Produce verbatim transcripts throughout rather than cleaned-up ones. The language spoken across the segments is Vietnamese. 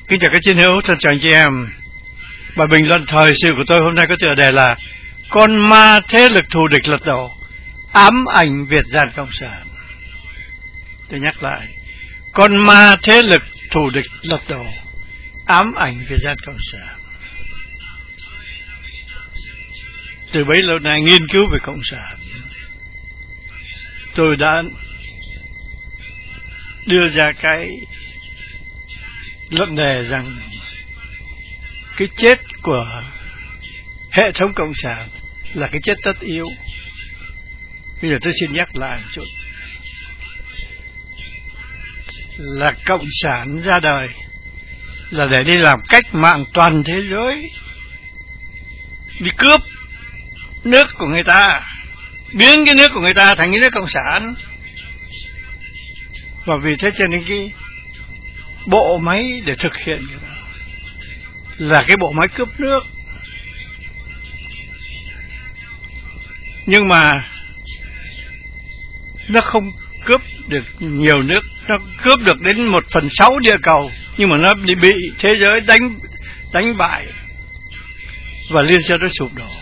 Kính chào các chiến hữu, thân chào anh chị em. Bài bình luận thời sự của tôi hôm nay có tựa đề là Con ma thế lực thù địch lật đổ, ám ảnh Việt Gian Cộng sản. Tôi nhắc lại, con ma thế lực thù địch lật đổ, ám ảnh Việt Gian Cộng sản. Từ bấy lâu nay nghiên cứu về Cộng sản, tôi đã đưa ra cái luận đề rằng cái chết của hệ thống Cộng sản là cái chết tất yếu. Bây giờ tôi xin nhắc lại một chút, là Cộng sản ra đời là để đi làm cách mạng toàn thế giới, đi cướp nước của người ta, biến cái nước của người ta thành cái nước Cộng sản. Và vì thế cho nên cái bộ máy để thực hiện cái đó là cái bộ máy cướp nước. Nhưng mà nó không cướp được nhiều nước, nó cướp được đến một phần sáu địa cầu, nhưng mà nó bị thế giới đánh đánh bại và Liên Xô nó sụp đổ.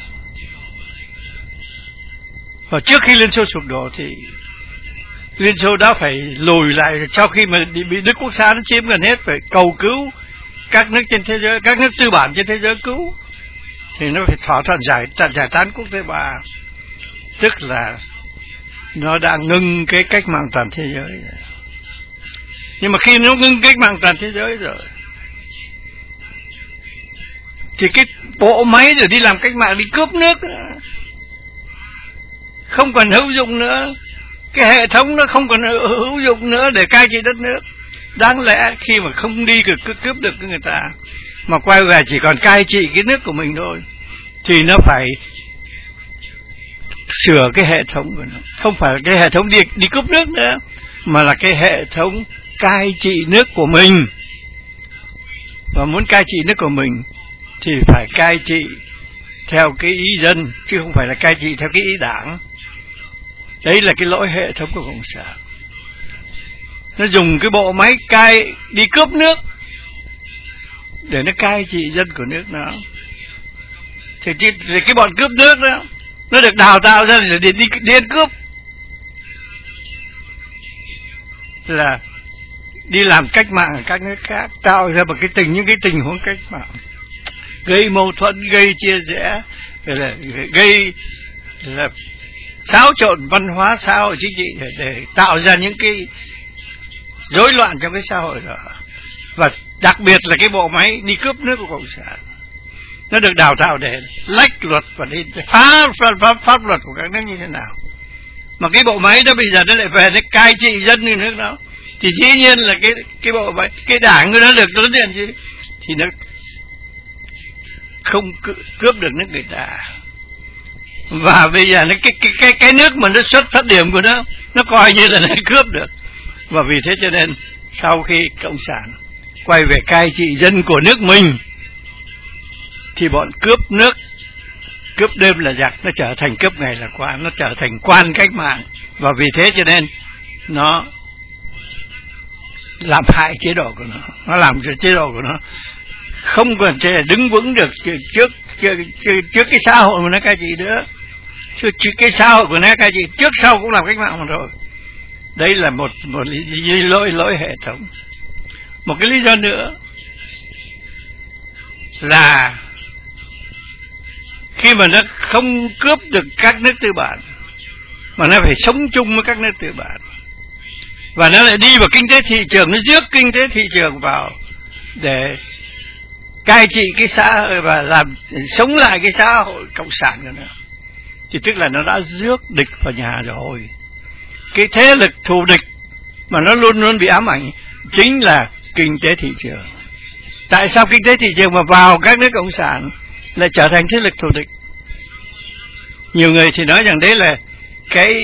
Và trước khi Liên Xô sụp đổ thì Liên Xô đã phải lùi lại, sau khi mà bị Đức Quốc xã nó chiếm gần hết, phải cầu cứu các nước trên thế giới, các nước tư bản trên thế giới cứu, thì nó phải thỏa thuận giải giải tán quốc tế ba, tức là nó đã ngưng cái cách mạng toàn thế giới rồi. Nhưng mà khi nó ngưng cách mạng toàn thế giới rồi thì cái bộ máy rồi đi làm cách mạng, đi cướp nước không còn hữu dụng nữa. Cái hệ thống nó không còn hữu dụng nữa để cai trị đất nước. Đáng lẽ khi mà không đi cướp, cướp được cái người ta, mà quay về chỉ còn cai trị cái nước của mình thôi, thì nó phải sửa cái hệ thống của nó. Không phải cái hệ thống đi, đi cướp nước nữa, mà là cái hệ thống cai trị nước của mình. Và muốn cai trị nước của mình thì phải cai trị theo cái ý dân, chứ không phải là cai trị theo cái ý đảng. Đấy là cái lỗi hệ thống của Cộng sản. Nó dùng cái bộ máy cai đi cướp nước để nó cai trị dân của nước nó. Thì, thì, thì cái bọn cướp nước đó nó được đào tạo ra để đi, đi, đi cướp, là đi làm cách mạng ở các nước khác, tạo ra một cái tình những cái tình huống cách mạng, gây mâu thuẫn, gây chia rẽ, là gây là xáo trộn văn hóa xã hội chính trị để, để tạo ra những cái rối loạn trong cái xã hội đó. Và đặc biệt là cái bộ máy đi cướp nước của Cộng sản, nó được đào tạo để lách luật và đi phá pháp, pháp luật của các nước như thế nào. Mà cái bộ máy đó bây giờ nó lại về nó cai trị dân như nước đó, thì dĩ nhiên là cái cái bộ máy, cái đảng của nó được lớn tiền chứ, thì nó không cướp được nước người ta. Và bây giờ nó cái cái cái cái nước mà nó xuất phát điểm của nó, nó coi như là nó cướp được. Và vì thế cho nên sau khi Cộng sản quay về cai trị dân của nước mình, thì bọn cướp nước, cướp đêm là giặc, nó trở thành cướp ngày là quan, nó trở thành quan cách mạng. Và vì thế cho nên nó làm hại chế độ của nó, nó làm cho chế độ của nó không còn thể đứng vững được trước trước, trước, trước cái xã hội mà nó cai trị nữa. Trước, trước cái xã hội của nó cai trị, trước sau cũng làm cách mạng mà rồi. Đấy là một một lý, lý lỗi lỗi hệ thống. Một cái lý do nữa là khi mà nó không cướp được các nước tư bản, mà nó phải sống chung với các nước tư bản, và nó lại đi vào kinh tế thị trường, nó rước kinh tế thị trường vào để cai trị cái xã hội và làm sống lại cái xã hội cộng sản của nó, thì tức là nó đã rước địch vào nhà rồi. Cái thế lực thù địch mà nó luôn luôn bị ám ảnh chính là kinh tế thị trường. Tại sao kinh tế thị trường mà vào các nước cộng sản lại trở thành thế lực thù địch? Nhiều người thì nói rằng đấy là cái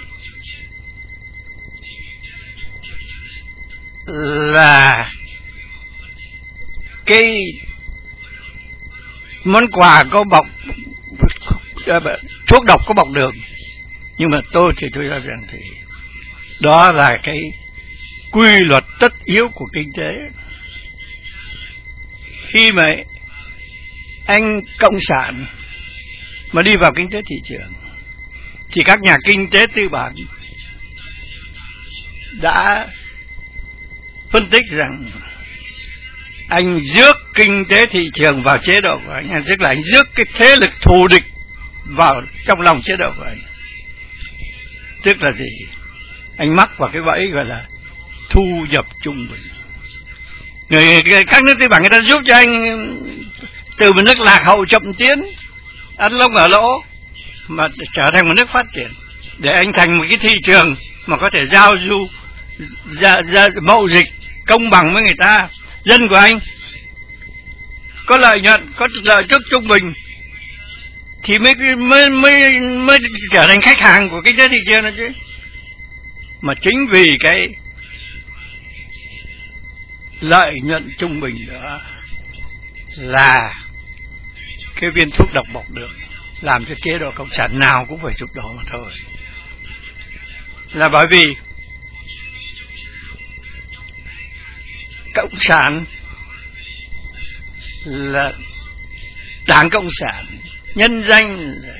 là cái món quà có bọc thuốc độc có bọc đường. Nhưng mà tôi thì tôi cho rằng thì đó là cái quy luật tất yếu của kinh tế. khi mà anh cộng sản mà đi vào kinh tế thị trường thì các nhà kinh tế tư bản đã phân tích rằng anh rước kinh tế thị trường vào chế độ của anh, tức là anh rước cái thế lực thù địch vào trong lòng chế độ của anh. Tức là gì? Anh mắc vào cái bẫy gọi là thu nhập trung bình. Người, các nước tư bản người ta giúp cho anh từ một nước lạc hậu chậm tiến, ăn lông ở lỗ, mà trở thành một nước phát triển, để anh thành một cái thị trường mà có thể giao du, ra, ra, mậu dịch công bằng với người ta. Dân của anh có lợi nhuận, có lợi tức trung bình thì mới mới mới mới trở thành khách hàng của kinh tế thị trường đó chứ. Mà chính vì cái lợi nhuận trung bình đó là cái viên thuốc độc bọc đường, làm cho chế độ cộng sản nào cũng phải sụp đổ mà thôi. Là bởi vì cộng sản là Đảng Cộng sản nhân danh là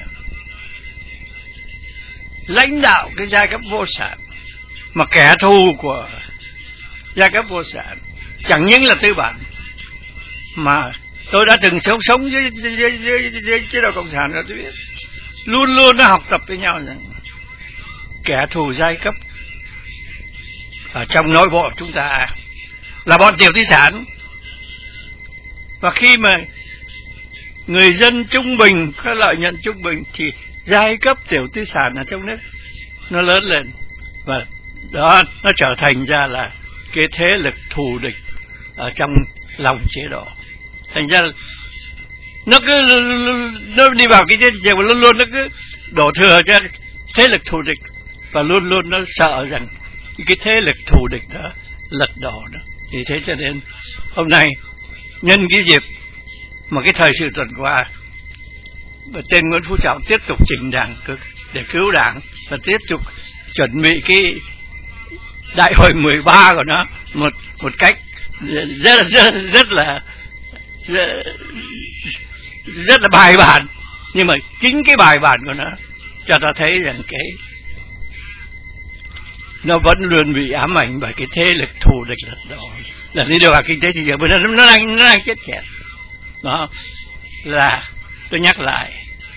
lãnh đạo cái giai cấp vô sản, mà kẻ thù của giai cấp vô sản chẳng những là tư bản, mà tôi đã từng sống sống với, với, với, với chế độ cộng sản rồi tôi biết, luôn luôn nó học tập với nhau rằng kẻ thù giai cấp ở trong nội bộ chúng ta là bọn tiểu tư sản. Và khi mà người dân trung bình có lợi nhuận trung bình thì giai cấp tiểu tư sản ở trong nước nó lớn lên, và đó nó trở thành ra là cái thế lực thù địch ở trong lòng chế độ. Thành ra nó cứ nó đi vào cái thị trường và luôn luôn nó cứ đổ thừa cho thế lực thù địch, và luôn luôn nó sợ rằng cái thế lực thù địch đó lật đổ đó. Thì thế cho nên hôm nay nhân cái dịp mà cái thời sự tuần qua, tên Nguyễn Phú Trọng tiếp tục chỉnh đảng để cứu đảng và tiếp tục chuẩn bị cái đại hội mười ba của nó một một cách rất rất rất là rất, rất là bài bản. Nhưng mà chính cái bài bản của nó cho ta thấy rằng cái nó vẫn luôn bị ám ảnh bởi cái thế lực thù địch lật đổ, là đi được vào kinh tế thị trường, bởi nó nó đang nó đang chết chẹt. Đó là tôi nhắc lại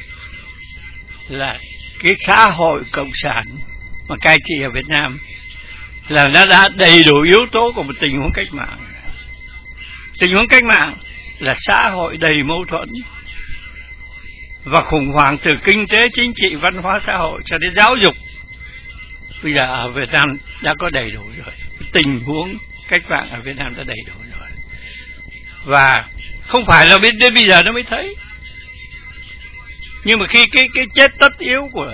là cái xã hội cộng sản mà cai trị ở Việt Nam là nó đã đầy đủ yếu tố của một tình huống cách mạng. Tình huống cách mạng là xã hội đầy mâu thuẫn và khủng hoảng từ kinh tế, chính trị, văn hóa, xã hội cho đến giáo dục. Bây giờ ở Việt Nam đã có đầy đủ rồi, tình huống cách mạng ở Việt Nam đã đầy đủ rồi, và không phải là đến, đến bây giờ nó mới thấy. Nhưng mà khi cái cái chết tất yếu của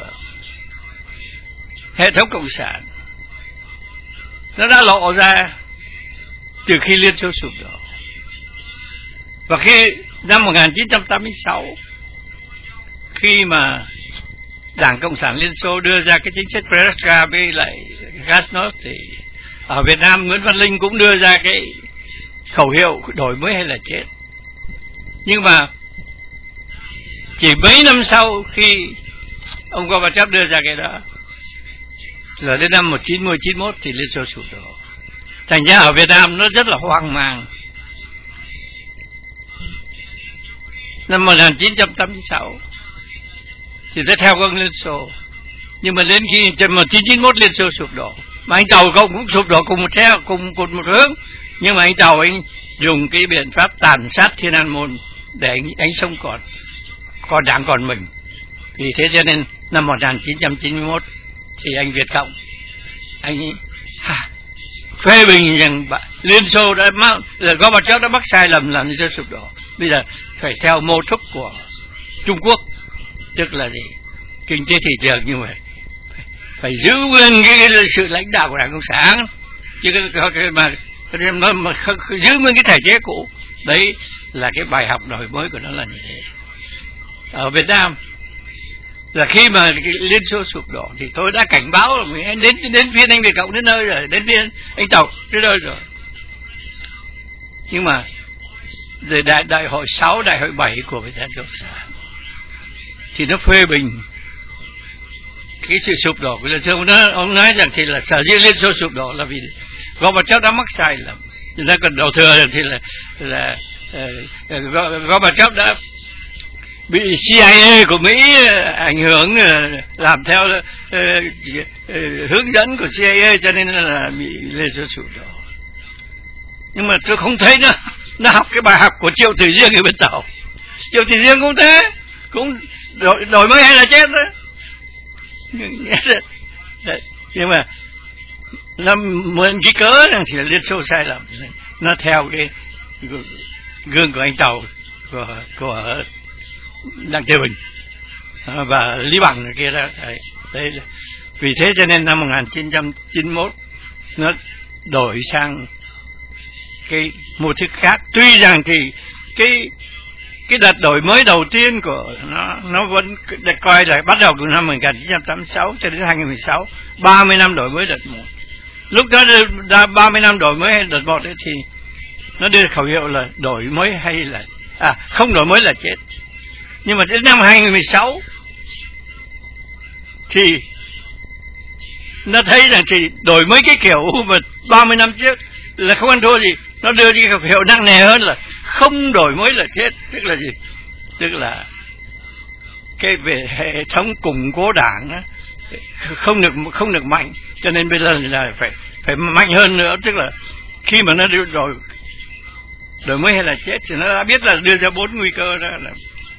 hệ thống cộng sản nó đã lộ ra từ khi Liên Xô sụp đổ, và khi năm một nghìn chín trăm tám mươi sáu khi mà Đảng Cộng sản Liên Xô đưa ra cái chính sách Perestroika với lại Glasnost, thì ở Việt Nam Nguyễn Văn Linh cũng đưa ra cái khẩu hiệu đổi mới hay là chết. Nhưng mà chỉ mấy năm sau khi ông Gorbachev đưa ra cái đó, là đến năm một nghìn chín trăm chín mươi mốt thì Liên Xô sụp đổ. Thành ra ở Việt Nam nó rất là hoang mang. Năm một nghìn chín trăm tám mươi sáu thì tôi theo con Liên Xô, nhưng mà đến khi một nghìn chín trăm chín mươi mốt Liên Xô sụp đổ, mà anh Tàu cũng cũng sụp đổ cùng một theo cùng, cùng một hướng, nhưng mà anh Tàu anh dùng cái biện pháp tàn sát Thiên An Môn để anh, anh sống còn còn đảng còn mình. Vì thế cho nên năm một nghìn chín trăm chín mươi mốt thì anh Việt Cộng anh ha, phê bình rằng Liên Xô đã mắc, Gorbachev đã mắc sai lầm làm Liên Xô sụp đổ. Bây giờ phải theo mô thức của Trung Quốc, tức là gì? Kinh tế thị trường, nhưng mà phải, phải giữ nguyên cái, cái sự lãnh đạo của Đảng Cộng sản, chứ cái, cái mà nó mà giữ nguyên cái thể chế cũ. Đấy là cái bài học đổi mới của nó là như thế. Ở Việt Nam là khi mà cái Liên Xô sụp đổ thì tôi đã cảnh báo là anh đến đến phiên anh Việt Cộng đến nơi rồi, đến phiên anh Tàu đến nơi rồi. Nhưng mà rồi đại đại hội sáu, đại hội bảy của Việt Nam Cộng sản thì nó phê bình cái sự sụp đổ của Liên Xô. Nó, ông nói rằng thì là sở dĩ Liên Xô sụp đổ là vì Gorbachev đã mắc sai lầm. Nó còn đầu thừa thì là là uh, Gorbachev đã bị C I A của Mỹ ảnh hưởng, làm theo uh, uh, hướng dẫn của C I A, cho nên là bị Liên Xô sụp đổ. Nhưng mà tôi không thấy nó nó học cái bài học của Triệu Thủy Riêng ở bên Tàu. Triệu Thủy Riêng cũng thế, cũng đổi, đổi mới hay là chết đó. Nhưng mà nó mượn cái cớ rằng thì là Liên Xô sai lầm, nó theo cái gương của anh Tàu, của của Đặng Tiểu Bình và Lý Bằng kia đó. Đấy, đấy là vì thế cho nên năm một nghìn chín trăm chín mươi mốt nó đổi sang cái một thứ khác. Tuy rằng thì cái cái đợt đổi mới đầu tiên của nó nó vẫn được coi là bắt đầu từ năm một nghìn chín trăm tám mươi sáu cho đến hai nghìn không trăm mười sáu, ba mươi năm đổi mới đợt một. Lúc đó ra ba mươi năm đổi mới đợt một ấy thì nó đưa khẩu hiệu là đổi mới hay là à không đổi mới là chết. Nhưng mà đến năm hai nghìn không trăm mười sáu thì nó thấy rằng thì đổi mới cái kiểu mà ba mươi năm trước là không ăn thua gì, nó đưa cái khẩu hiệu nặng nề hơn là không đổi mới là chết. Tức là gì? Tức là cái về hệ thống củng cố đảng á, không được không được mạnh, cho nên bây giờ là phải phải mạnh hơn nữa. Tức là khi mà nó đưa đổi đổi mới hay là chết thì nó đã biết là đưa ra bốn nguy cơ đó, là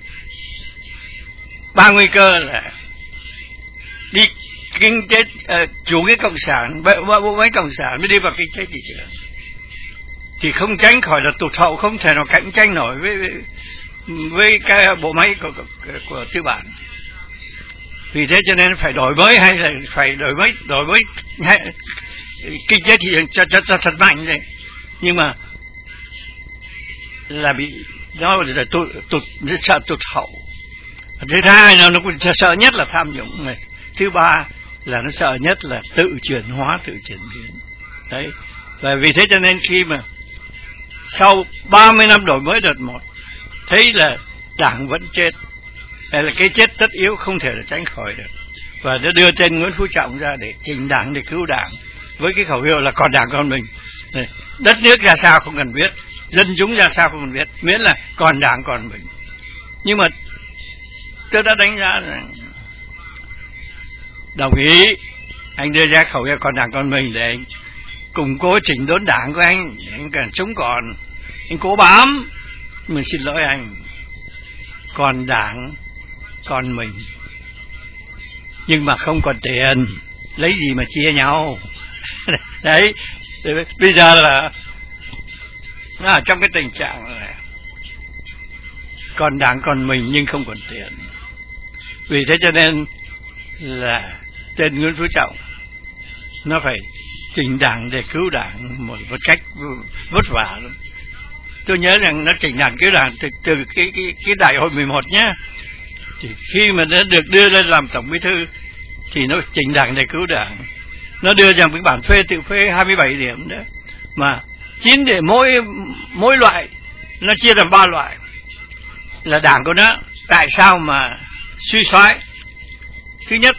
ba nguy cơ là đi kinh tế uh, chủ nghĩa cộng sản, bộ máy cộng sản mới đi vào kinh tế thị trường, thì không tránh khỏi là tụt hậu, không thể nào cạnh tranh nổi với với, với cái bộ máy của, của, của tư bản. Vì thế cho nên phải đổi mới hay là phải đổi mới đổi mới hay, kinh tế thị trường cho, cho, cho thật mạnh đấy. Nhưng mà là bị nó là tụt tụt sợ tụt hậu. Thứ hai là nó cũng sợ nhất là tham nhũng này. Thứ ba là nó sợ nhất là tự chuyển hóa, tự chuyển biến. Đấy. Và vì thế cho nên khi mà sau ba mươi năm đổi mới đợt một thấy là đảng vẫn chết, hay là cái chết tất yếu không thể là tránh khỏi được, và nó đưa tên Nguyễn Phú Trọng ra để chỉnh đảng, để cứu đảng, với cái khẩu hiệu là còn đảng còn mình. Đất nước ra sao không cần biết, dân chúng ra sao không cần biết, miễn là còn đảng còn mình. Nhưng mà tôi đã đánh giá rằng đồng ý anh đưa ra khẩu hiệu còn đảng còn mình để anh củng cố chỉnh đốn đảng của anh, để anh cần chống còn, anh cố bám. Mình xin lỗi anh, còn đảng còn mình, nhưng mà không còn tiền, lấy gì mà chia nhau. Đấy, bây giờ là à, trong cái tình trạng này còn đảng còn mình nhưng không còn tiền. Vì thế cho nên là tên Nguyễn Phú Trọng nó phải chỉnh đảng để cứu đảng một, một cách vất vả lắm. Tôi nhớ rằng nó chỉnh đảng cứu đảng từ, từ cái, cái, cái đại hội mười một nhé. Thì khi mà nó được đưa lên làm tổng bí thư thì nó chỉnh đảng để cứu đảng. Nó đưa ra cái bản phê tự phê hai mươi bảy điểm đó, mà chín để mỗi mỗi loại nó chia thành ba loại là đảng của nó tại sao mà suy thoái. Thứ nhất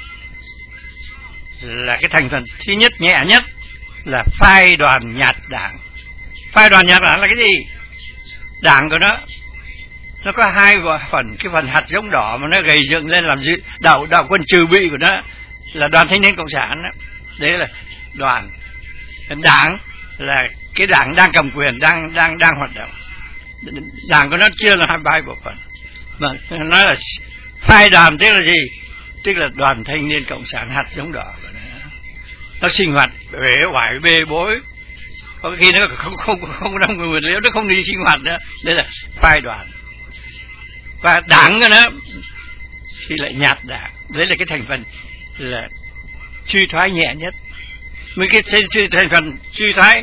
là cái thành phần thứ nhất nhẹ nhất là phai đoàn nhạt đảng. Phai đoàn nhạt đảng là cái gì? Đảng của nó nó có hai phần, cái phần hạt giống đỏ mà nó gầy dựng lên làm gì đạo đạo quân trừ bị của nó là Đoàn Thanh niên Cộng sản đó. Đấy là đoàn. Đảng là cái đảng đang cầm quyền, đang đang đang hoạt động. Đảng của nó chia là hai ba bộ phận. Mà nói là phai đoàn tức là gì? Tức là Đoàn Thanh niên Cộng sản hạt giống đỏ của nó. Nó sinh hoạt bể oải bê bối, có khi nó không không không đông người liễu, nó không đi sinh hoạt nữa. Đây là phai đoàn. Và đảng của nó thì lại nhạt đảng. Đấy là cái thành phần là suy thoái nhẹ nhất. Mấy cái thành phần suy thoái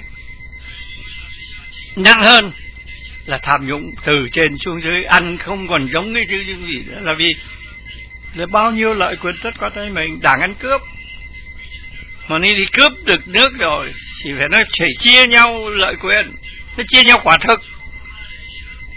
nặng hơn là tham nhũng từ trên xuống dưới, ăn không còn giống cái chứ gì nữa. Là vì là bao nhiêu lợi quyền tất có tay mình. Đảng ăn cướp, mà đi đi cướp được nước rồi thì phải nó phải chia nhau lợi quyền, nó chia nhau quả thực.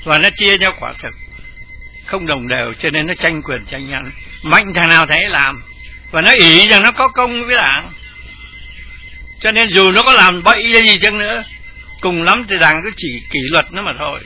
và nó chia nhau quả thực không đồng đều, cho nên nó tranh quyền tranh ăn, mạnh thằng nào thấy làm, và nó ỷ rằng nó có công với đảng, cho nên dù nó có làm bậy hay gì chăng nữa, cùng lắm thì đảng cứ chỉ kỷ luật nó mà thôi,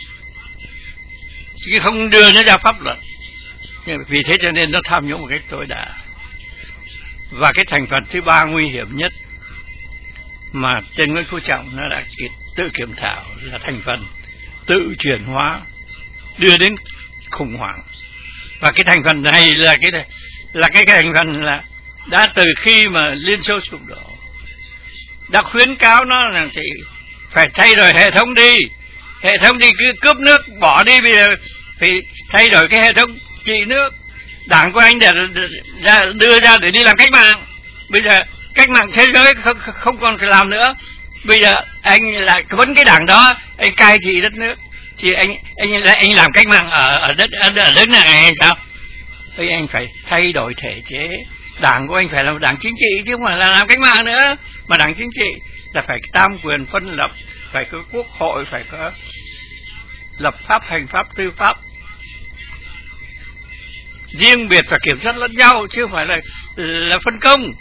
chứ không đưa nó ra pháp luật. Vì thế cho nên nó tham nhũng một cách tối đa. Và cái thành phần thứ ba nguy hiểm nhất mà trên Nguyễn Phú Trọng nó đã tự kiểm thảo là thành phần tự chuyển hóa, đưa đến khủng hoảng. Và cái thành phần này là cái này, là cái, cái thành phần là đã từ khi mà Liên Xô sụp đổ đã khuyến cáo nó rằng thì phải thay đổi hệ thống đi, hệ thống thì cứ cướp nước bỏ đi, bây giờ phải thay đổi cái hệ thống trị nước. Đảng của anh để ra, đưa ra để đi làm cách mạng, bây giờ cách mạng thế giới không, không còn phải làm nữa, bây giờ anh lại vấn cái đảng đó anh cai trị đất nước, thì anh anh anh làm cách mạng ở ở đất ở đất này hay sao? Thì anh phải thay đổi thể chế. Đảng của anh phải là một đảng chính trị chứ không phải là làm cách mạng nữa. Mà đảng chính trị là phải tam quyền phân lập, phải có quốc hội, phải có lập pháp, hành pháp, tư pháp riêng biệt và kiểm soát lẫn nhau, chứ không phải là là phân công.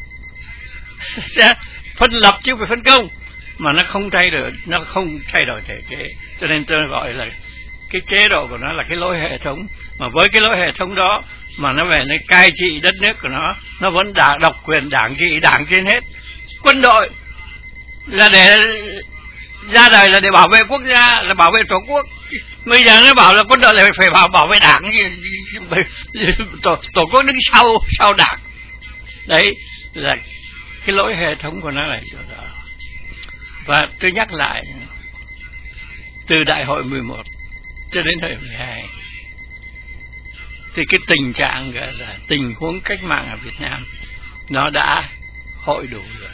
Phân lập chứ không phải phân công, mà nó không thay đổi, nó không thay đổi thể chế, cho nên tôi gọi là cái chế độ của nó là cái lối hệ thống. Mà với cái lối hệ thống đó mà nó về nó cai trị đất nước của nó, nó vẫn đã độc quyền đảng trị, đảng trên hết. Quân đội là để ra đời là để bảo vệ quốc gia, là bảo vệ tổ quốc. Bây giờ nó bảo là quân đội là phải bảo bảo vệ đảng, tổ, tổ quốc đứng sau sau đảng. Đấy là cái lỗi hệ thống của nó là chỗ đó. Và tôi nhắc lại, từ đại hội mười một cho đến đại hội mười hai thì cái tình trạng gọi là tình huống cách mạng ở Việt Nam nó đã hội đủ rồi.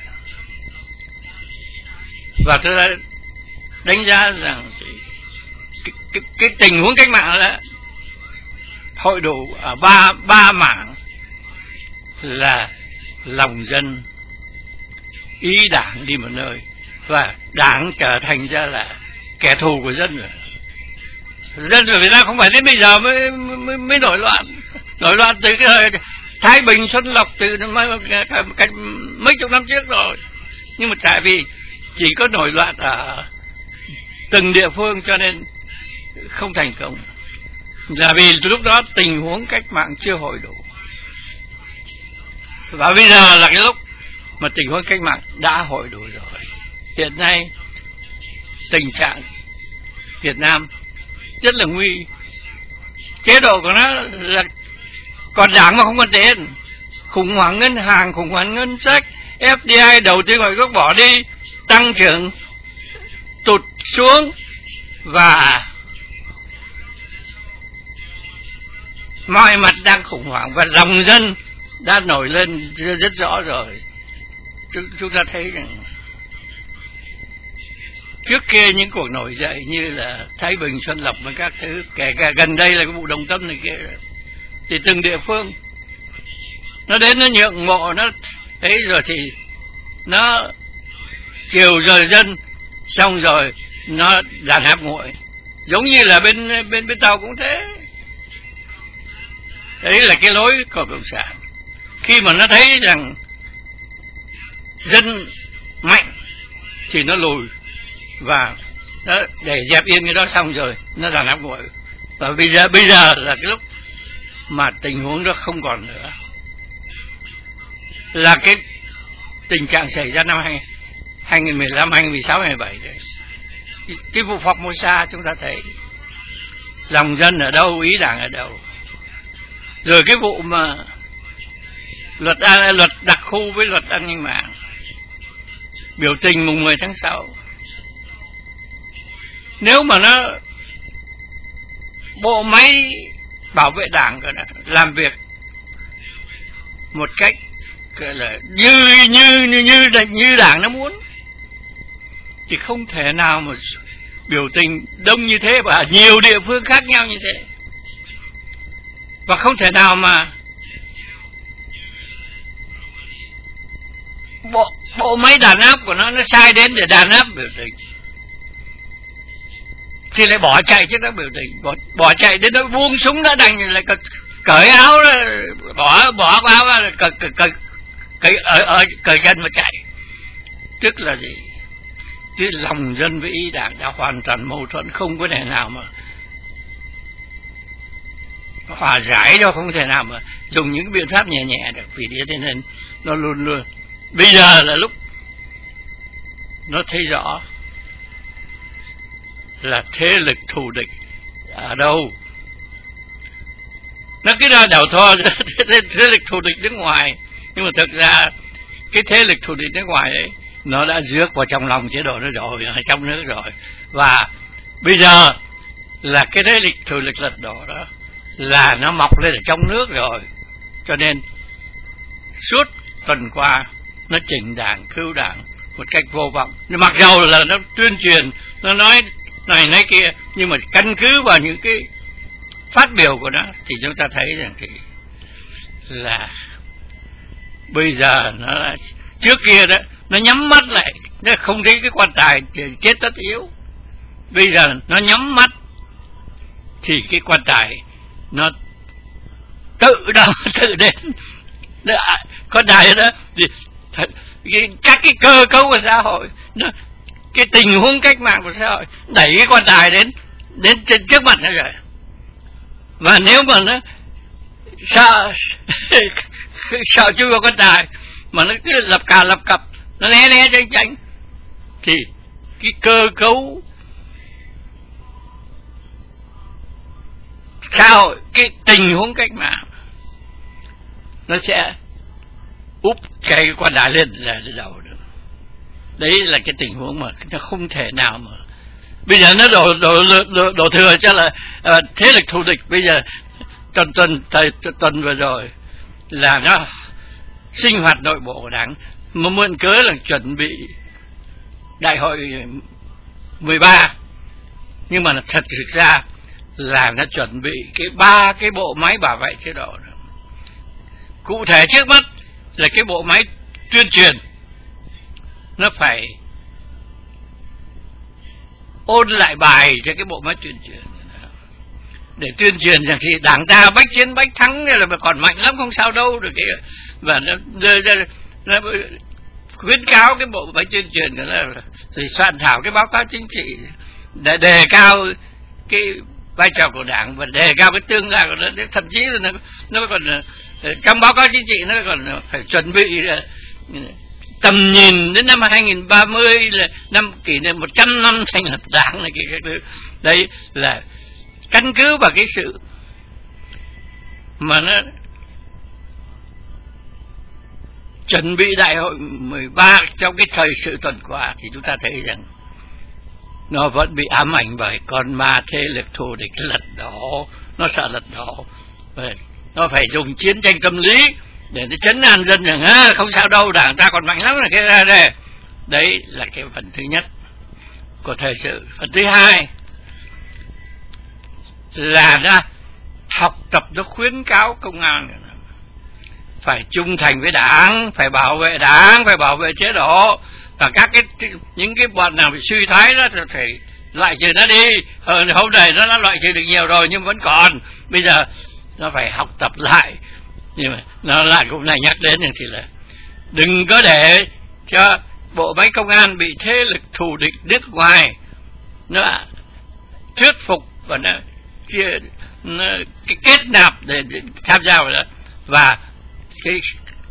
Và tôi đã đánh giá rằng cái, cái, cái tình huống cách mạng là hội đủ ở ba ba mảng là lòng dân, ý đảng đi một nơi, và đảng trở thành ra là kẻ thù của dân rồi. Dân ở Việt Nam không phải đến bây giờ mới mới, mới nổi loạn, nổi loạn từ cái thời Thái Bình, Xuân Lộc, từ mấy, mấy chục năm trước rồi. Nhưng mà tại vì chỉ có nổi loạn ở từng địa phương cho nên không thành công, là vì lúc đó tình huống cách mạng chưa hội đủ. Và bây giờ là cái lúc mà tình huống cách mạng đã hội đủ rồi. Hiện nay tình trạng Việt Nam rất là nguy. Chế độ của nó là còn đảng mà không còn tiền, khủng hoảng ngân hàng, khủng hoảng ngân sách, ép đê i đầu tư ngoại quốc bỏ đi, tăng trưởng tụt xuống, và mọi mặt đang khủng hoảng, và lòng dân đã nổi lên rất rõ rồi. Chúng ta thấy rằng trước kia những cuộc nổi dậy như là Thái Bình, Xuân Lộc và các thứ, kể cả gần đây là cái vụ Đồng Tâm này kia, thì từng địa phương nó đến nó nhượng mộ nó ấy rồi thì nó chiều rời dân, xong rồi nó đàn áp nguội, giống như là bên bên bên Tàu cũng thế. Đấy là cái lối của cộng sản. Khi mà nó thấy rằng dân mạnh thì nó lùi, và nó để dẹp yên cái đó xong rồi nó đàn áp nguội. Và bây giờ bây giờ là cái lúc mà tình huống đó không còn nữa, là cái tình trạng xảy ra năm hai nghìn mười lăm, hai nghìn mười sáu, hai nghìn mười bảy đấy. Cái, cái vụ Formosa chúng ta thấy lòng dân ở đâu, ý đảng ở đâu. Rồi cái vụ mà luật à, luật đặc khu với luật an ninh mạng, biểu tình mùng mười tháng sáu. Nếu mà nó bộ máy bảo vệ đảng của nó làm việc một cách gọi là như như như như như đảng nó muốn, thì không thể nào mà biểu tình đông như thế và ở nhiều địa phương khác nhau như thế, và không thể nào mà bộ bộ máy đàn áp của nó nó sai đến để đàn áp biểu tình. thì lại bỏ chạy chứ nó biểu tình, bỏ, bỏ chạy đến nó buông súng đã đành lại cởi áo bỏ bỏ áo ra cởi cởi cởi cởi ở ở cởi chân mà chạy. Tức là gì? Chứ lòng dân với ý đảng đã hoàn toàn mâu thuẫn, không có thể nào mà hòa giải đâu, không thể nào mà dùng những biện pháp nhẹ nhẹ được. Vì thế nên nó luôn luôn bây giờ là lúc nó thấy rõ là thế lực thù địch ở đâu. Nó cứ ra đảo thoa thế lực thù địch nước ngoài, nhưng mà thực ra cái thế lực thù địch nước ngoài ấy nó đã rước vào trong lòng chế độ nó rồi, ở trong nước rồi. Và bây giờ là cái thế lực thù địch lật đổ đó là nó mọc lên ở trong nước rồi. Cho nên suốt tuần qua nó chỉnh đảng, cứu đảng một cách vô vọng. Mặc dầu là nó tuyên truyền, nó nói này nói kia, nhưng mà căn cứ vào những cái phát biểu của nó thì chúng ta thấy rằng thì là bây giờ nó là, trước kia đó nó nhắm mắt lại, nó không thấy cái quan tài chết tất yếu. Bây giờ nó nhắm mắt thì cái quan tài nó tự đâu tự đến. Quan tài đó thì các cái cơ cấu của xã hội, nó, cái tình huống cách mạng của xã hội đẩy cái quan tài đến đến trên trước mặt nó rồi. Và nếu mà nó sợ sợ chui vào quan tài mà nó cứ lập cà lập cập, nó né né tránh tránh, thì cái cơ cấu xã hội, cái tình huống cách mạng nó sẽ úp cái quan tài lên là đầu được. Đấy là cái tình huống mà nó không thể nào mà bây giờ nó đổ đổ đổ, đổ thừa cho là uh, thế lực thù địch. Bây giờ tuần tuần tuần, tuần vừa rồi là nó sinh hoạt nội bộ của đảng mà mượn cớ là chuẩn bị đại hội mười ba, nhưng mà thật thực ra là nó chuẩn bị cái ba cái bộ máy bảo vệ chế độ. Cụ thể trước mắt là cái bộ máy tuyên truyền nó phải ôn lại bài cho cái bộ máy tuyên truyền, để tuyên truyền rằng thì đảng ta bách chiến bách thắng là còn mạnh lắm, không sao đâu được kìa. Và nó, nó, nó, nó khuyến cáo cái bộ máy tuyên truyền là thì soạn thảo cái báo cáo chính trị để đề cao cái vai trò của đảng và đề cao cái tương lai của nó. Thậm chí là nó, nó còn trong báo cáo chính trị nó còn phải chuẩn bị tầm nhìn đến năm hai nghìn ba mươi là năm kỷ niệm một trăm năm thành lập đảng này cái thứ. Đấy là căn cứ vào cái sự mà nó chuẩn bị đại hội mười ba trong cái thời sự tuần qua, thì chúng ta thấy rằng nó vẫn bị ám ảnh bởi con ma thế lực thù địch lật đổ. Nó sợ lật đổ, nó phải dùng chiến tranh tâm lý để nó chấn an dân rằng à, không sao đâu, đảng ta còn mạnh lắm là cái ra đây. Đấy là cái phần thứ nhất của thời sự. Phần thứ hai là nó học tập, nó khuyến cáo công an phải trung thành với đảng, phải bảo vệ đảng, phải bảo vệ chế độ, và các cái những cái bọn nào bị suy thoái đó thì phải loại trừ nó đi. Ờ, hôm nay nó đã loại trừ được nhiều rồi nhưng vẫn còn, bây giờ nó phải học tập lại. Nhưng mà nó lại cũng này nhắc đến thì là đừng có để cho bộ máy công an bị thế lực thù địch nước ngoài nó thuyết phục và nó, nó cái kết nạp để, để tham gia vào đó. Và cái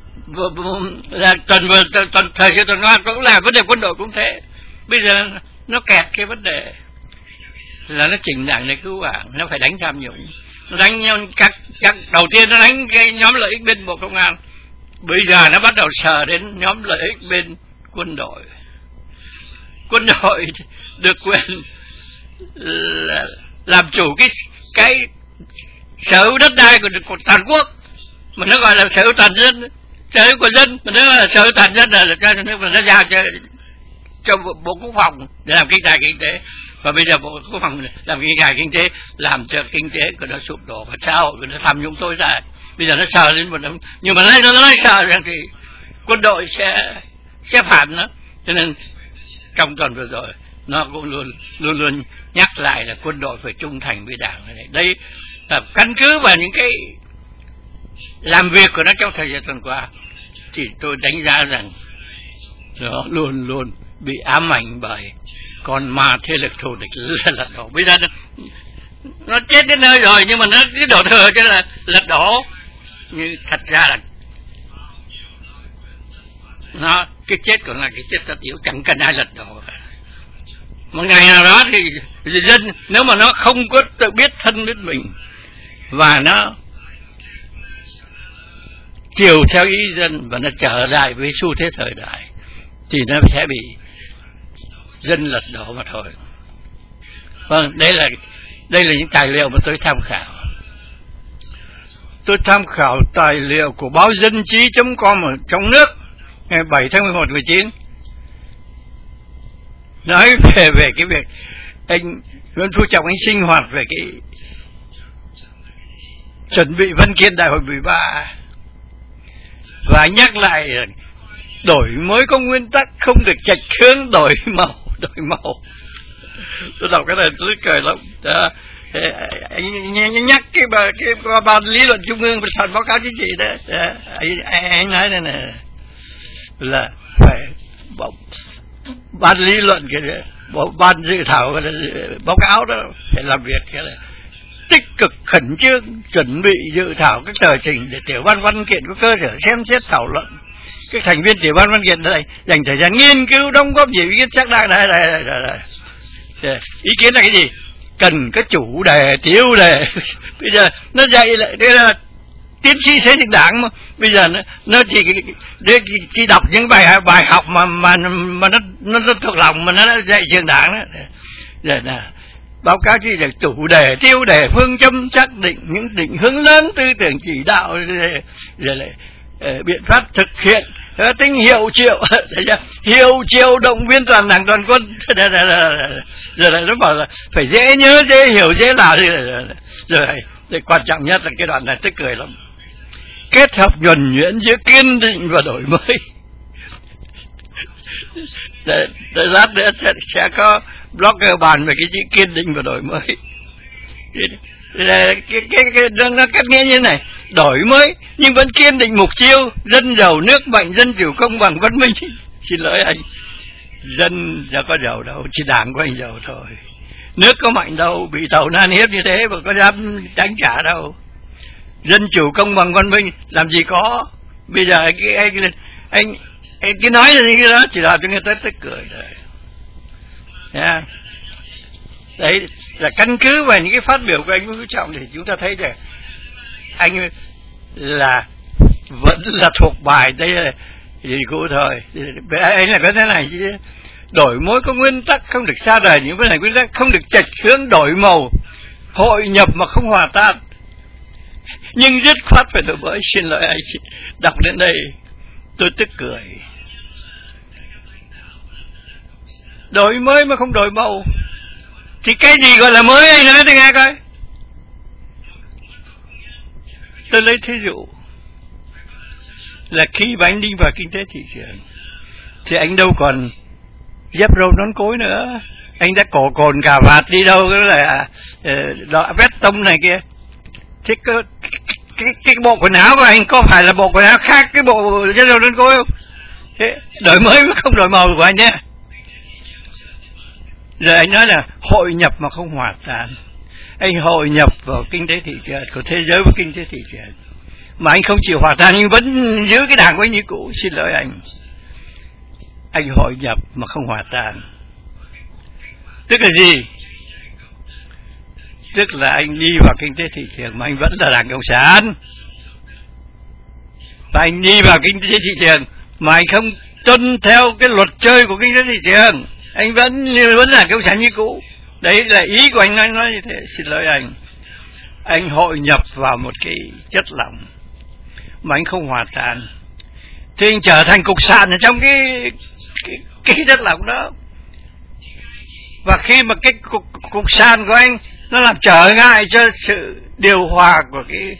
tuần vừa tuần thời sự tuần qua cũng là vấn đề quân đội cũng thế. Bây giờ nó kẹt cái vấn đề là nó chỉnh đảng để cứu đảng, nó phải đánh tham nhũng, nó đánh nhau các, các đầu tiên nó đánh cái nhóm lợi ích bên bộ công an, bây giờ nó bắt đầu sờ đến nhóm lợi ích bên quân đội. Quân đội được quyền là làm chủ cái cái sở hữu đất đai của, của toàn quốc, mà nó gọi là sở hữu toàn dân, sở hữu của dân, mà nó gọi là sở hữu toàn dân là cho nước, mà nó giao cho cho bộ, bộ quốc phòng để làm kinh tế kinh tế. Và bây giờ bộ quốc phòng làm kinh tế kinh tế làm cho kinh tế của nó sụp đổ và xã hội của nó tham nhũng tối đa. Bây giờ nó sợ lên một đống, nhưng mà nó nó nói sợ rằng thì quân đội sẽ sẽ phản nó. Cho nên trong tuần vừa rồi nó cũng luôn luôn luôn nhắc lại là quân đội phải trung thành với đảng. Đây là căn cứ vào những cái làm việc của nó trong thời gian tuần qua, thì tôi đánh giá rằng nó luôn luôn bị ám ảnh bởi con ma thế lực thù địch là lật đổ. Bây giờ nó, nó chết đến nơi rồi, nhưng mà nó cứ đổ thừa cho là lật đổ. Nhưng thật ra là nó cái chết của nó là cái chết tất yếu, chẳng cần ai lật đổ. Một ngày nào đó thì dân, nếu mà nó không có tự biết thân biết mình và nó chiều theo ý dân và nó trở lại với xu thế thời đại, thì nó sẽ bị dân lật đổ mà thôi. Vâng, đây là đây là những tài liệu mà tôi tham khảo. Tôi tham khảo tài liệu của báo dân trí chấm com ở trong nước ngày bảy tháng mười một mười chín, nói về về cái việc anh Nguyễn Phú Trọng anh sinh hoạt về cái chuẩn bị văn kiện đại hội mười ba, và nhắc lại đổi mới có nguyên tắc, không được chệch hướng, đổi màu đổi màu. Tôi đọc cái này tôi cười lắm. Đó. Anh nhắc cái bà cái ban lý luận trung ương và soạn báo cáo chính trị đó, đó. Anh, anh nói đây này là phải ban lý luận cái ban dự thảo cái báo cáo đó phải làm việc cái này tích cực khẩn trương chuẩn bị dự thảo các tờ trình để tiểu ban văn kiện có cơ sở xem xét thảo luận. Các thành viên tiểu ban văn kiện này dành thời gian nghiên cứu đóng góp nhiều ý kiến xác đáng. Đây, đây, đây, đây, đây. Ý kiến là cái gì? Cần có chủ đề, tiêu đề. Bây giờ nó dạy lại đây là tiến sĩ xây dựng đảng mà. Bây giờ nó, nó chỉ, chỉ chỉ đọc những bài bài học mà mà mà nó nó, nó thuộc lòng mà nó dạy trường đảng đó. Rồi là báo cáo chỉ là chủ đề, tiêu đề, phương châm, xác định những định hướng lớn, tư tưởng chỉ đạo, rồi, rồi lại uh, biện pháp thực hiện, uh, tính hiệu triệu, hiệu triệu động viên toàn đảng toàn quân. Rồi lại nó bảo là phải dễ nhớ, dễ hiểu, dễ làm. Rồi rồi quan trọng nhất là cái đoạn này tức cười lắm. Kết hợp nhuần nhuyễn giữa kiên định và đổi mới. Để, để lát nữa sẽ, sẽ có blogger bàn về cái chữ kiên định và đổi mới. Cái, cái, cái, cái, nó cách nghĩa như này: đổi mới nhưng vẫn kiên định mục tiêu dân giàu nước mạnh, dân chủ công bằng văn minh. Xin lỗi anh, dân đã có giàu đâu, chỉ đảng của anh giàu thôi. Nước có mạnh đâu, bị tàu nan hiếp như thế mà có dám đánh trả đâu. Dân chủ công bằng văn minh làm gì có. Bây giờ cái anh anh anh cứ nói là cái đó chỉ làm cho người ta tức cười rồi. Yeah. Đấy là căn cứ vào những cái phát biểu của anh Nguyễn Phú Trọng thì chúng ta thấy rằng anh là vẫn là thuộc bài. Đây là gì cũ thôi. Anh là có thế này chứ: đổi mới có nguyên tắc, không được xa rời những vấn đề nguyên tắc, không được chệch hướng, đổi màu, hội nhập mà không hòa tan, nhưng dứt khoát phải đổi mới. Xin lỗi anh, đọc đến đây tôi tức cười. Đổi mới mà không đổi màu thì cái gì gọi là mới? Anh nói tôi nghe coi. Tôi lấy thí dụ là khi mà anh đi vào kinh tế thị trường thì anh đâu còn dép râu nón cối nữa. Anh đã cổ cồn cà vạt đi đâu đó là đọ vét tông này kia. Thế cái, cái, cái bộ quần áo của anh có phải là bộ quần áo khác cái bộ dép râu nón cối không? Thế đổi mới mà không đổi màu của anh nhé. Rồi anh nói là hội nhập mà không hòa tan. Anh hội nhập vào kinh tế thị trường của thế giới với kinh tế thị trường mà anh không chịu hòa tan, nhưng vẫn giữ cái đảng của anh như cũ. Xin lỗi anh, anh hội nhập mà không hòa tan tức là gì? Tức là anh đi vào kinh tế thị trường mà anh vẫn là đảng Cộng sản, và anh đi vào kinh tế thị trường mà anh không tuân theo cái luật chơi của kinh tế thị trường, anh vẫn vẫn là Cộng sản như cũ. Đấy là ý của anh nói, nói như thế. Xin lỗi anh, anh hội nhập vào một cái chất lỏng mà anh không hòa tan thì anh trở thành cục sạn ở trong cái cái, cái chất lỏng đó. Và khi mà cái cục, cục sạn của anh nó làm trở ngại cho sự điều hòa của cái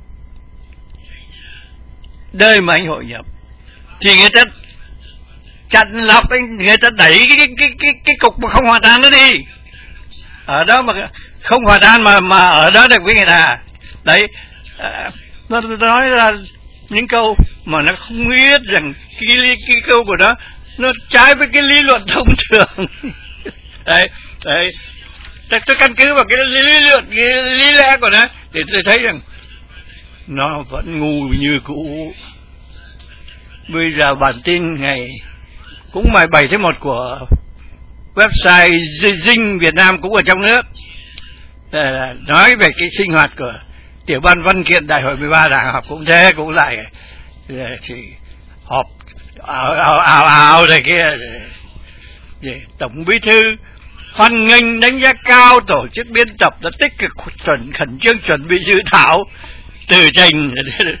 nơi mà anh hội nhập thì người ta chặn lọc, người ta đẩy cái cái cái cái, cái cục mà không hòa tan nó đi. Ở đó mà không hòa tan mà mà ở đó được với người ta. Đấy, à, nó nói ra những câu mà nó không biết rằng cái, cái, cái câu của nó nó trái với cái lý luận thông thường. Đấy, đấy. Tôi căn cứ vào cái lý luận, cái lý lẽ của nó để tôi thấy rằng nó vẫn ngu như cũ. Bây giờ bản tin ngày cũng mười bảy tháng một của website Dinh Việt Nam cũng ở trong nước để nói về cái sinh hoạt của tiểu ban văn kiện đại hội mười ba đảng họp cũng thế, cũng lại thì họp ảo ảo ảo ảo này kia. Để tổng bí thư hoan nghênh đánh giá cao tổ chức biên tập đã tích cực chuẩn khẩn trương chuẩn bị dự thảo tờ trình.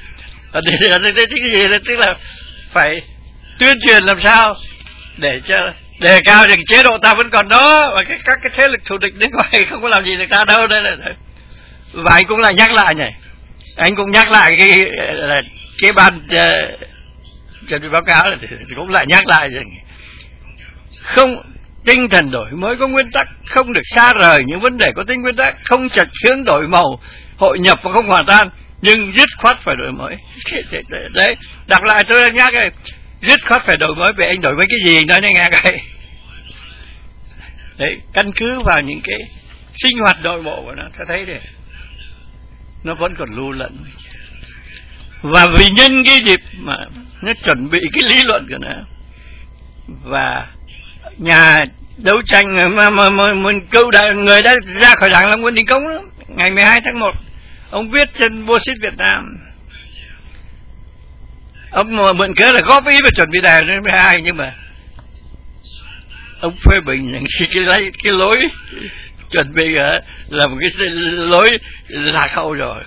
Tức là phải tuyên truyền làm sao để cho đề cao rằng chế độ ta vẫn còn đó, và cái, các cái thế lực thù địch bên ngoài không có làm gì được ta đâu. Đây là, và anh cũng lại nhắc lại này, anh cũng nhắc lại cái là cái ban uh, chuẩn bị báo cáo là cũng lại nhắc lại rằng không, tinh thần đổi mới có nguyên tắc, không được xa rời những vấn đề có tính nguyên tắc, không chạch hướng đổi màu, hội nhập và không hòa tan, nhưng dứt khoát phải đổi mới. Đấy, đọc lại tôi nhắc cái dứt khoát phải đổi mới. Về anh đổi mới cái gì nói nghe cái đấy, căn cứ vào những cái sinh hoạt nội bộ của nó, ta thấy đấy nó vẫn còn lưu lẫn. Và vì nhân cái dịp mà nó chuẩn bị cái lý luận của nó, và nhà đấu tranh mà mà mình cựu đại người đã ra khỏi đảng là Nguyễn Đình Cống đó, ngày mười hai tháng một ông viết trên Bosit Việt Nam, ông mượn cớ là góp ý và chuẩn bị đại hội mười hai, nhưng mà ông phê bình những cái, cái, cái lối chuẩn bị là một cái lối lạc hậu rồi.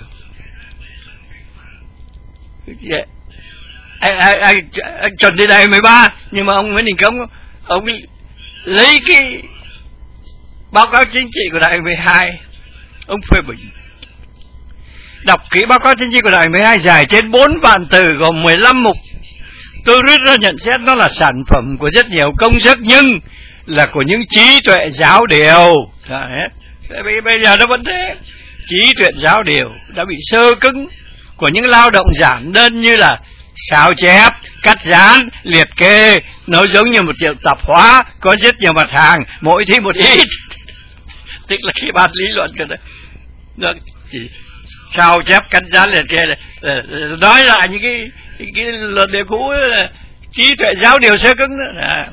Yeah. Anh, anh, anh, anh chuẩn bị đại hội mười ba, nhưng mà ông Nguyễn Đình Cống ông lấy cái báo cáo chính trị của đại hội mười hai ông phê bình. Đọc kỹ báo cáo chính trị của đại hội mười hai dài trên bốn vạn từ, gồm mười lăm mục. Tôi rút ra nhận xét nó là sản phẩm của rất nhiều công sức, nhưng là của những trí tuệ giáo điều. Đấy. Bây giờ nó vẫn thế, trí tuệ giáo điều đã bị sơ cứng của những lao động giản đơn như là sao chép, cắt dán, liệt kê. Nó giống như một triệu tạp hóa, có rất nhiều mặt hàng, mỗi thứ một ít. Tức là cái ban lý luận của nó, nó chỉ sao chép, cắt dán, liệt kê là, là, là nói lại những cái cái, cái luật lệ cũ là trí tuệ giáo điều sơ cứng đó. À.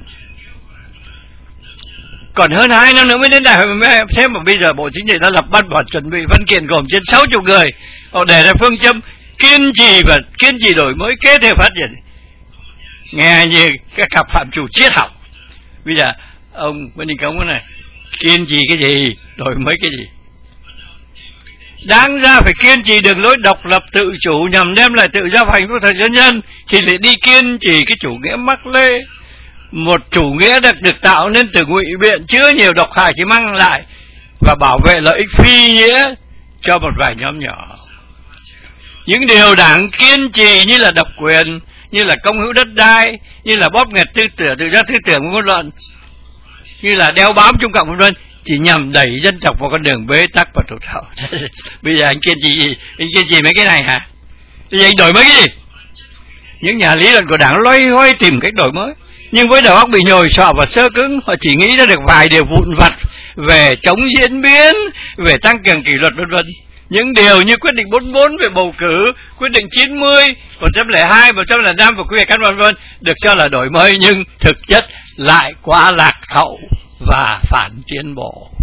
Còn hơn hai năm nữa mới đến đại hội mười hai. Thế mà bây giờ Bộ Chính trị đã lập văn bản chuẩn bị văn kiện gồm trên sáu mươi người, họ để ra phương châm kiên trì và kiên trì đổi mới kế thừa phát triển. Nghe như các cặp phạm chủ triết học. Bây giờ ông Nguyễn Đình Cống này kiên trì cái gì, đổi mới cái gì? Đáng ra phải kiên trì đường lối độc lập tự chủ nhằm đem lại tự do và hạnh phúc cho nhân dân, thì lại đi kiên trì cái chủ nghĩa Mác Lê, một chủ nghĩa được được tạo nên từ ngụy biện chứa nhiều độc hại chỉ mang lại và bảo vệ lợi ích phi nghĩa cho một vài nhóm nhỏ. Những điều Đảng kiên trì như là độc quyền, như là công hữu đất đai, như là bóp nghẹt tư tưởng, tự do tư tưởng của ngôn luận, như là đeo bám Trung Cộng vân vân, chỉ nhằm đẩy dân tộc vào con đường bế tắc và tụt hậu. Bây giờ anh kiên trì gì? Anh kiên trì mấy cái này hả? Bây giờ anh đổi mới cái gì? Những nhà lý luận của Đảng loay hoay tìm cách đổi mới, nhưng với đầu óc bị nhồi sọ và sơ cứng, họ chỉ nghĩ ra được vài điều vụn vặt về chống diễn biến, về tăng cường kỷ luật vân vân. Những điều như quyết định bốn mươi bốn về bầu cử, quyết định chín mươi, một trăm lẻ hai, một trăm lẻ năm và quy hoạch căn vân vân được cho là đổi mới, nhưng thực chất lại quá lạc hậu và phản tiến bộ.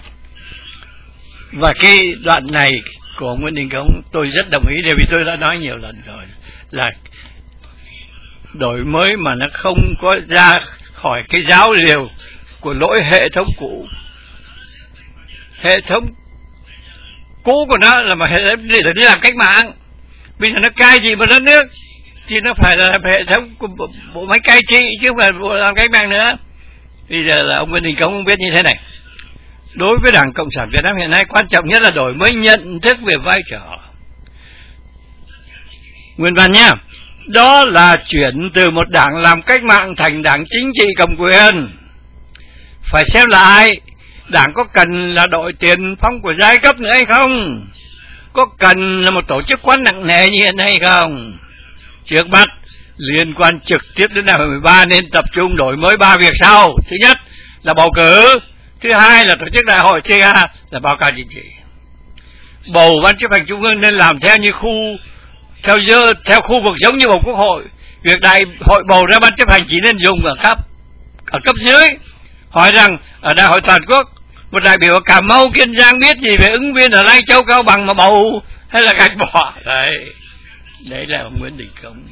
Và cái đoạn này của Nguyễn Đình Cống tôi rất đồng ý, bởi vì tôi đã nói nhiều lần rồi, là đổi mới mà nó không có ra khỏi cái giáo điều của lỗi hệ thống cũ. Hệ thống cũ của nó là mà hệ thống để đi làm cách mạng. Bây giờ nó cai trị một đất nước thì nó phải là hệ thống của bộ, bộ máy cai trị chứ không phải bộ làm cách mạng nữa. Bây giờ là ông Nguyễn Đình Cống không biết như thế này. Đối với Đảng Cộng sản Việt Nam hiện nay, quan trọng nhất là đổi mới nhận thức về vai trò. Nguyên văn nhá. Đó là chuyển từ một đảng làm cách mạng thành đảng chính trị cầm quyền. Phải xem lại, đảng có cần là đội tiền phong của giai cấp nữa hay không? Có cần là một tổ chức quá nặng nề như hiện nay không? Trước mắt, liên quan trực tiếp đến đại hội mười ba nên tập trung đổi mới ba việc sau. Thứ nhất là bầu cử, thứ hai là tổ chức đại hội, thứ ba là báo cáo chính trị. Bầu ban chấp hành trung ương nên làm theo như khu theo dơ, theo khu vực giống như bầu quốc hội. Việc đại hội bầu ra ban chấp hành chỉ nên dùng ở cấp ở cấp dưới. Hỏi rằng ở đại hội toàn quốc, một đại biểu ở Cà Mau, Kiên Giang biết gì về ứng viên ở Lai Châu, Cao Bằng mà bầu hay là gạch bỏ? Đấy, đấy là ông Nguyễn Đình Công.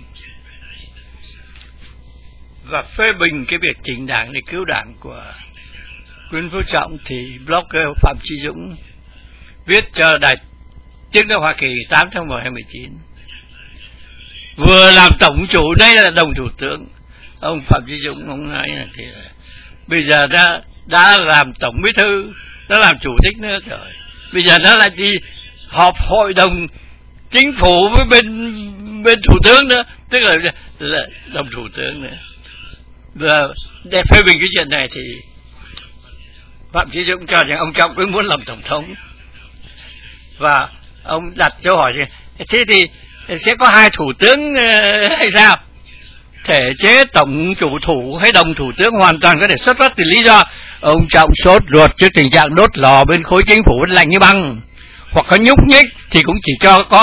Và phê bình cái việc chỉnh đảng để cứu đảng của Nguyễn Phú Trọng thì blogger Phạm Chí Dũng viết cho đài tiếng nói Hoa Kỳ tám tháng mười hai năm hai nghìn không trăm mười chín. Vừa làm tổng chủ, đây là đồng thủ tướng. Ông Phạm Chí Dũng ông nói là thì là, bây giờ đã đã làm tổng bí thư, đã làm chủ tịch nước rồi, bây giờ nó lại đi họp hội đồng chính phủ với bên bên thủ tướng nữa, tức là, là đồng thủ tướng nữa. Và để phê bình cái chuyện này thì Phạm Chí Dũng cho rằng ông Trọng cũng muốn làm tổng thống, và ông đặt câu hỏi gì thế thì sẽ có hai thủ tướng hay sao? Thể chế tổng chủ thủ hay đồng thủ tướng hoàn toàn có thể xuất phát từ lý do ông Trọng sốt ruột trước tình trạng đốt lò bên khối chính phủ vẫn lạnh như băng, hoặc có nhúc nhích thì cũng chỉ cho có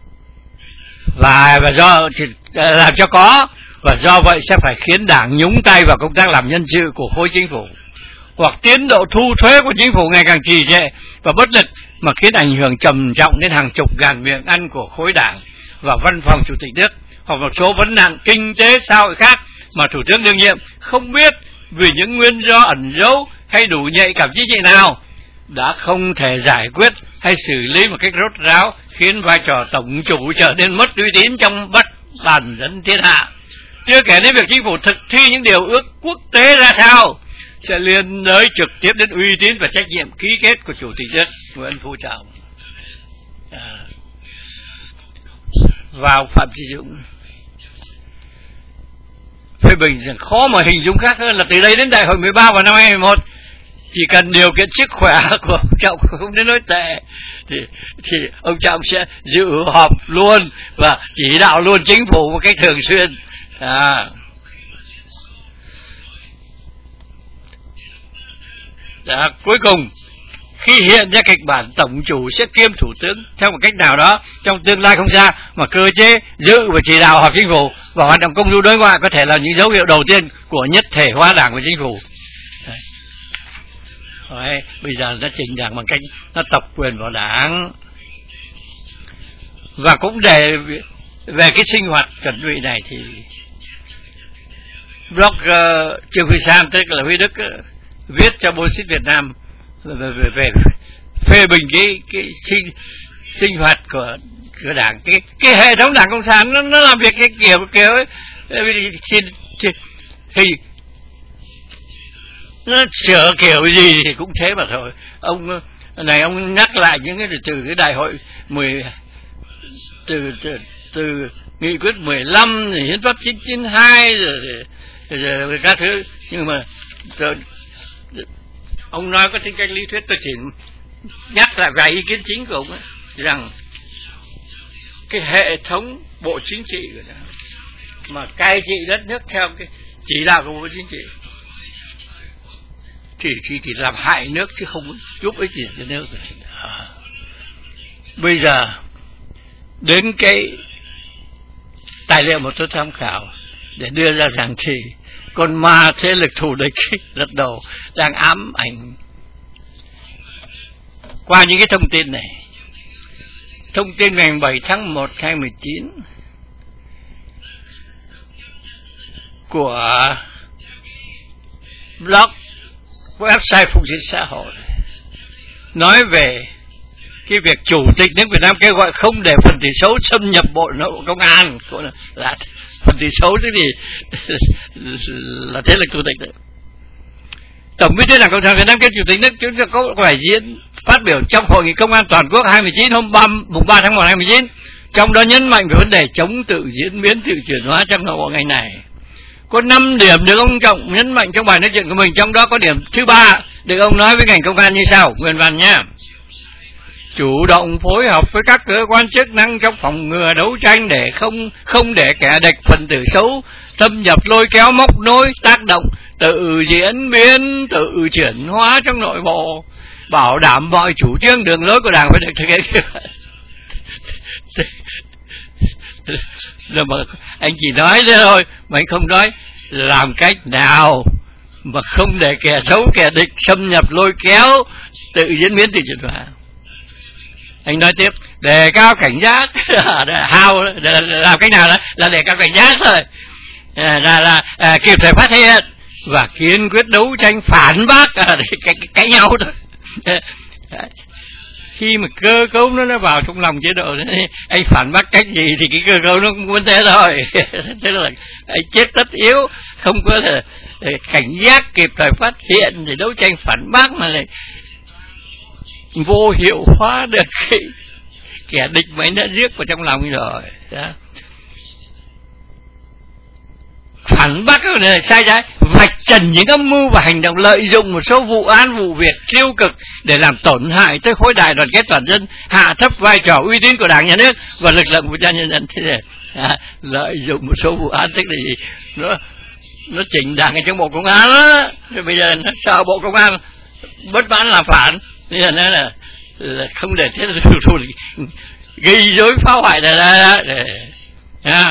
và và do thì, làm cho có, và do vậy sẽ phải khiến đảng nhúng tay vào công tác làm nhân sự của khối chính phủ, hoặc tiến độ thu thuế của chính phủ ngày càng trì trệ và bất lực mà khiến ảnh hưởng trầm trọng đến hàng chục ngàn miệng ăn của khối đảng và văn phòng chủ tịch nước, hoặc một số vấn nạn kinh tế xã hội khác mà thủ tướng đương nhiệm không biết vì những nguyên do ẩn giấu hay đủ nhạy cảm chính trị nào đã không thể giải quyết hay xử lý một cách rốt ráo, khiến vai trò tổng chủ trở nên mất uy tín trong bất bàn dân thiên hạ. Chưa kể đến việc chính phủ thực thi những điều ước quốc tế ra sao sẽ liên đới trực tiếp đến uy tín và trách nhiệm ký kết của chủ tịch nước Nguyễn Phú Trọng. À. Vào Phạm Chí Dũng phê bình rằng khó mà hình dung khác hơn là từ đây đến đại hội mười ba vào năm hai nghìn không trăm mười một, chỉ cần điều kiện sức khỏe của ông Trọng không đến nỗi tệ thì, thì ông Trọng sẽ dự họp luôn và chỉ đạo luôn chính phủ một cách thường xuyên. À. Đã, cuối cùng khi hiện ra kịch bản tổng chủ sẽ kiêm thủ tướng theo một cách nào đó trong tương lai không xa, mà cơ chế dự và chỉ đạo họp chính phủ và hoạt động công du đối ngoại có thể là những dấu hiệu đầu tiên của nhất thể hóa đảng của chính phủ. Đấy, bây giờ nó chỉnh đảng bằng cách nó tập quyền vào đảng. Và cũng để về cái sinh hoạt chuẩn bị này thì blogger uh, Trương Huy Sam, tức là Huy Đức, uh, viết cho Bolshit Việt Nam về, về, về phê bình cái cái sinh sinh hoạt của của đảng, cái cái hệ thống đảng cộng sản nó, nó làm việc cái kiểu kiểu ấy, thì, thì, thì nó sửa kiểu gì thì cũng thế mà thôi. Ông này ông nhắc lại những cái từ cái đại hội mười từ từ, từ nghị quyết mười lăm rồi hiến pháp chín chín hai rồi, rồi, rồi, rồi các thứ, nhưng mà rồi, ông nói có tính cách lý thuyết, tôi chỉ nhắc lại vài ý kiến chính của ông ấy, rằng cái hệ thống bộ chính trị của nó, mà cai trị đất nước theo cái chỉ đạo của bộ chính trị thì chỉ, chỉ làm hại nước chứ không giúp ích gì cho nước. À. Bây giờ đến cái tài liệu mà tôi tham khảo để đưa ra rằng thì con ma thế lực thù địch lật đầu đang ám ảnh qua những cái thông tin này. Thông tin ngày bảy tháng một năm hai nghìn không trăm mười chín của blog website Phục vụ xã hội nói về cái việc chủ tịch nước Việt Nam kêu gọi không để phần tử xấu xâm nhập bộ nội công an, là phần tử xấu thế thì là thế lực chủ tịch đấy. Tổng bí thư Đảng Cộng sản Việt Nam kiêm chủ tịch nước chúng ta có bài diễn phát biểu trong hội nghị công an toàn quốc hai mươi chín hôm ba tháng một năm hai nghìn không trăm mười chín trong đó nhấn mạnh về vấn đề chống tự diễn biến, tự chuyển hóa trong nội bộ ngành này. Có năm điểm được ông Trọng nhấn mạnh trong bài nói chuyện của mình, trong đó có điểm thứ ba được ông nói với ngành công an như sau, nguyên văn nhé: chủ động phối hợp với các cơ quan chức năng trong phòng ngừa đấu tranh để không không để kẻ địch phần tử xấu thâm nhập, lôi kéo, móc nối, tác động, tự diễn biến, tự chuyển hóa trong nội bộ, bảo đảm mọi chủ trương đường lối của Đảng phải được thực hiện. Rồi mà anh chỉ nói thế thôi, mà anh không nói làm cách nào mà không để kẻ xấu, kẻ địch xâm nhập, lôi kéo, tự diễn biến, tự chuyển hóa. Anh nói tiếp, đề cao cảnh giác. How làm cách nào đó là đề cao cảnh giác thôi, là là, là à, kịp thời phát hiện và kiên quyết đấu tranh phản bác, à, cái cái nhau thôi. Khi mà cơ cấu nó nó vào trong lòng chế độ, anh phản bác cách gì thì cái cơ cấu nó cũng vấn thế thôi. Thế là anh chết tất yếu, không có thể cảnh giác kịp thời phát hiện để đấu tranh phản bác mà lại vô hiệu hóa được cái kẻ địch mà anh đã rước vào trong lòng rồi. Đó. Phản bác cái này sai trái, vạch trần những âm mưu và hành động lợi dụng một số vụ án, vụ việc tiêu cực để làm tổn hại tới khối đại đoàn kết toàn dân, hạ thấp vai trò uy tín của Đảng, Nhà nước và lực lượng vũ trang nhân dân. Thế này, à, lợi dụng một số vụ án tức là gì? Nó nó chỉnh Đảng ở trong Bộ Công an đó. Rồi bây giờ nó sợ Bộ Công an bất mãn làm phản, nên là nó là, là không để thế là gây rối phá hoại là ra để à.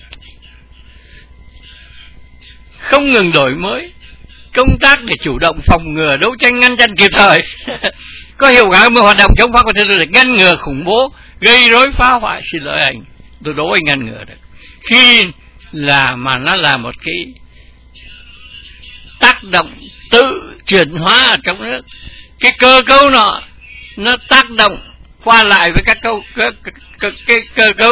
Không ngừng đổi mới công tác để chủ động phòng ngừa, đấu tranh, ngăn chặn kịp thời có hiệu quả một hoạt động chống phá của thế lực, ngăn ngừa khủng bố, gây rối phá hoại. Xin lỗi anh, tôi đố anh ngăn ngừa được khi là mà nó là một cái tác động tự chuyển hóa ở trong nước, cái cơ cấu nọ nó tác động qua lại với các câu cái, cái, cái cơ cấu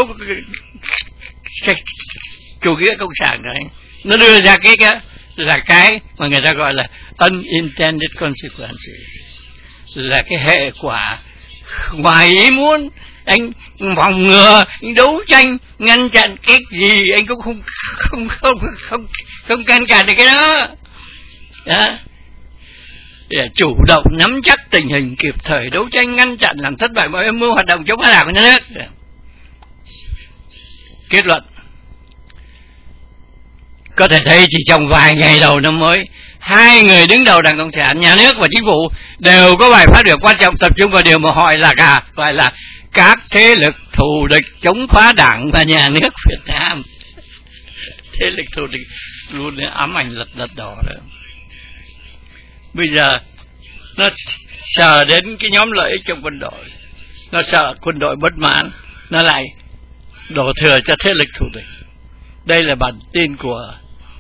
chủ nghĩa cộng sản đấy, nó đưa ra cái cái là cái mà người ta gọi là unintended consequences, là cái hệ quả ngoài ý muốn. Anh phòng ngừa, anh đấu tranh, ngăn chặn cái gì anh cũng không không không không không ngăn cản được cái đó. Đó. Để chủ động nắm chắc tình hình, kịp thời đấu tranh, ngăn chặn, làm thất bại mọi âm mưu hoạt động chống phá Đảng của nhà nước. Kết luận, có thể thấy chỉ trong vài ngày đầu năm mới, hai người đứng đầu Đảng Cộng sản, nhà nước và chính phủ đều có bài phát biểu quan trọng tập trung vào điều mà họ là cả gọi là các thế lực thù địch chống phá Đảng và nhà nước Việt Nam. Thế lực thù địch luôn ám ảnh lật lật đỏ đó. Bây giờ nó sợ đến cái nhóm lợi ích trong quân đội, nó sợ quân đội bất mãn, nó lại đổ thừa cho thế lực thù địch. Đây là bản tin của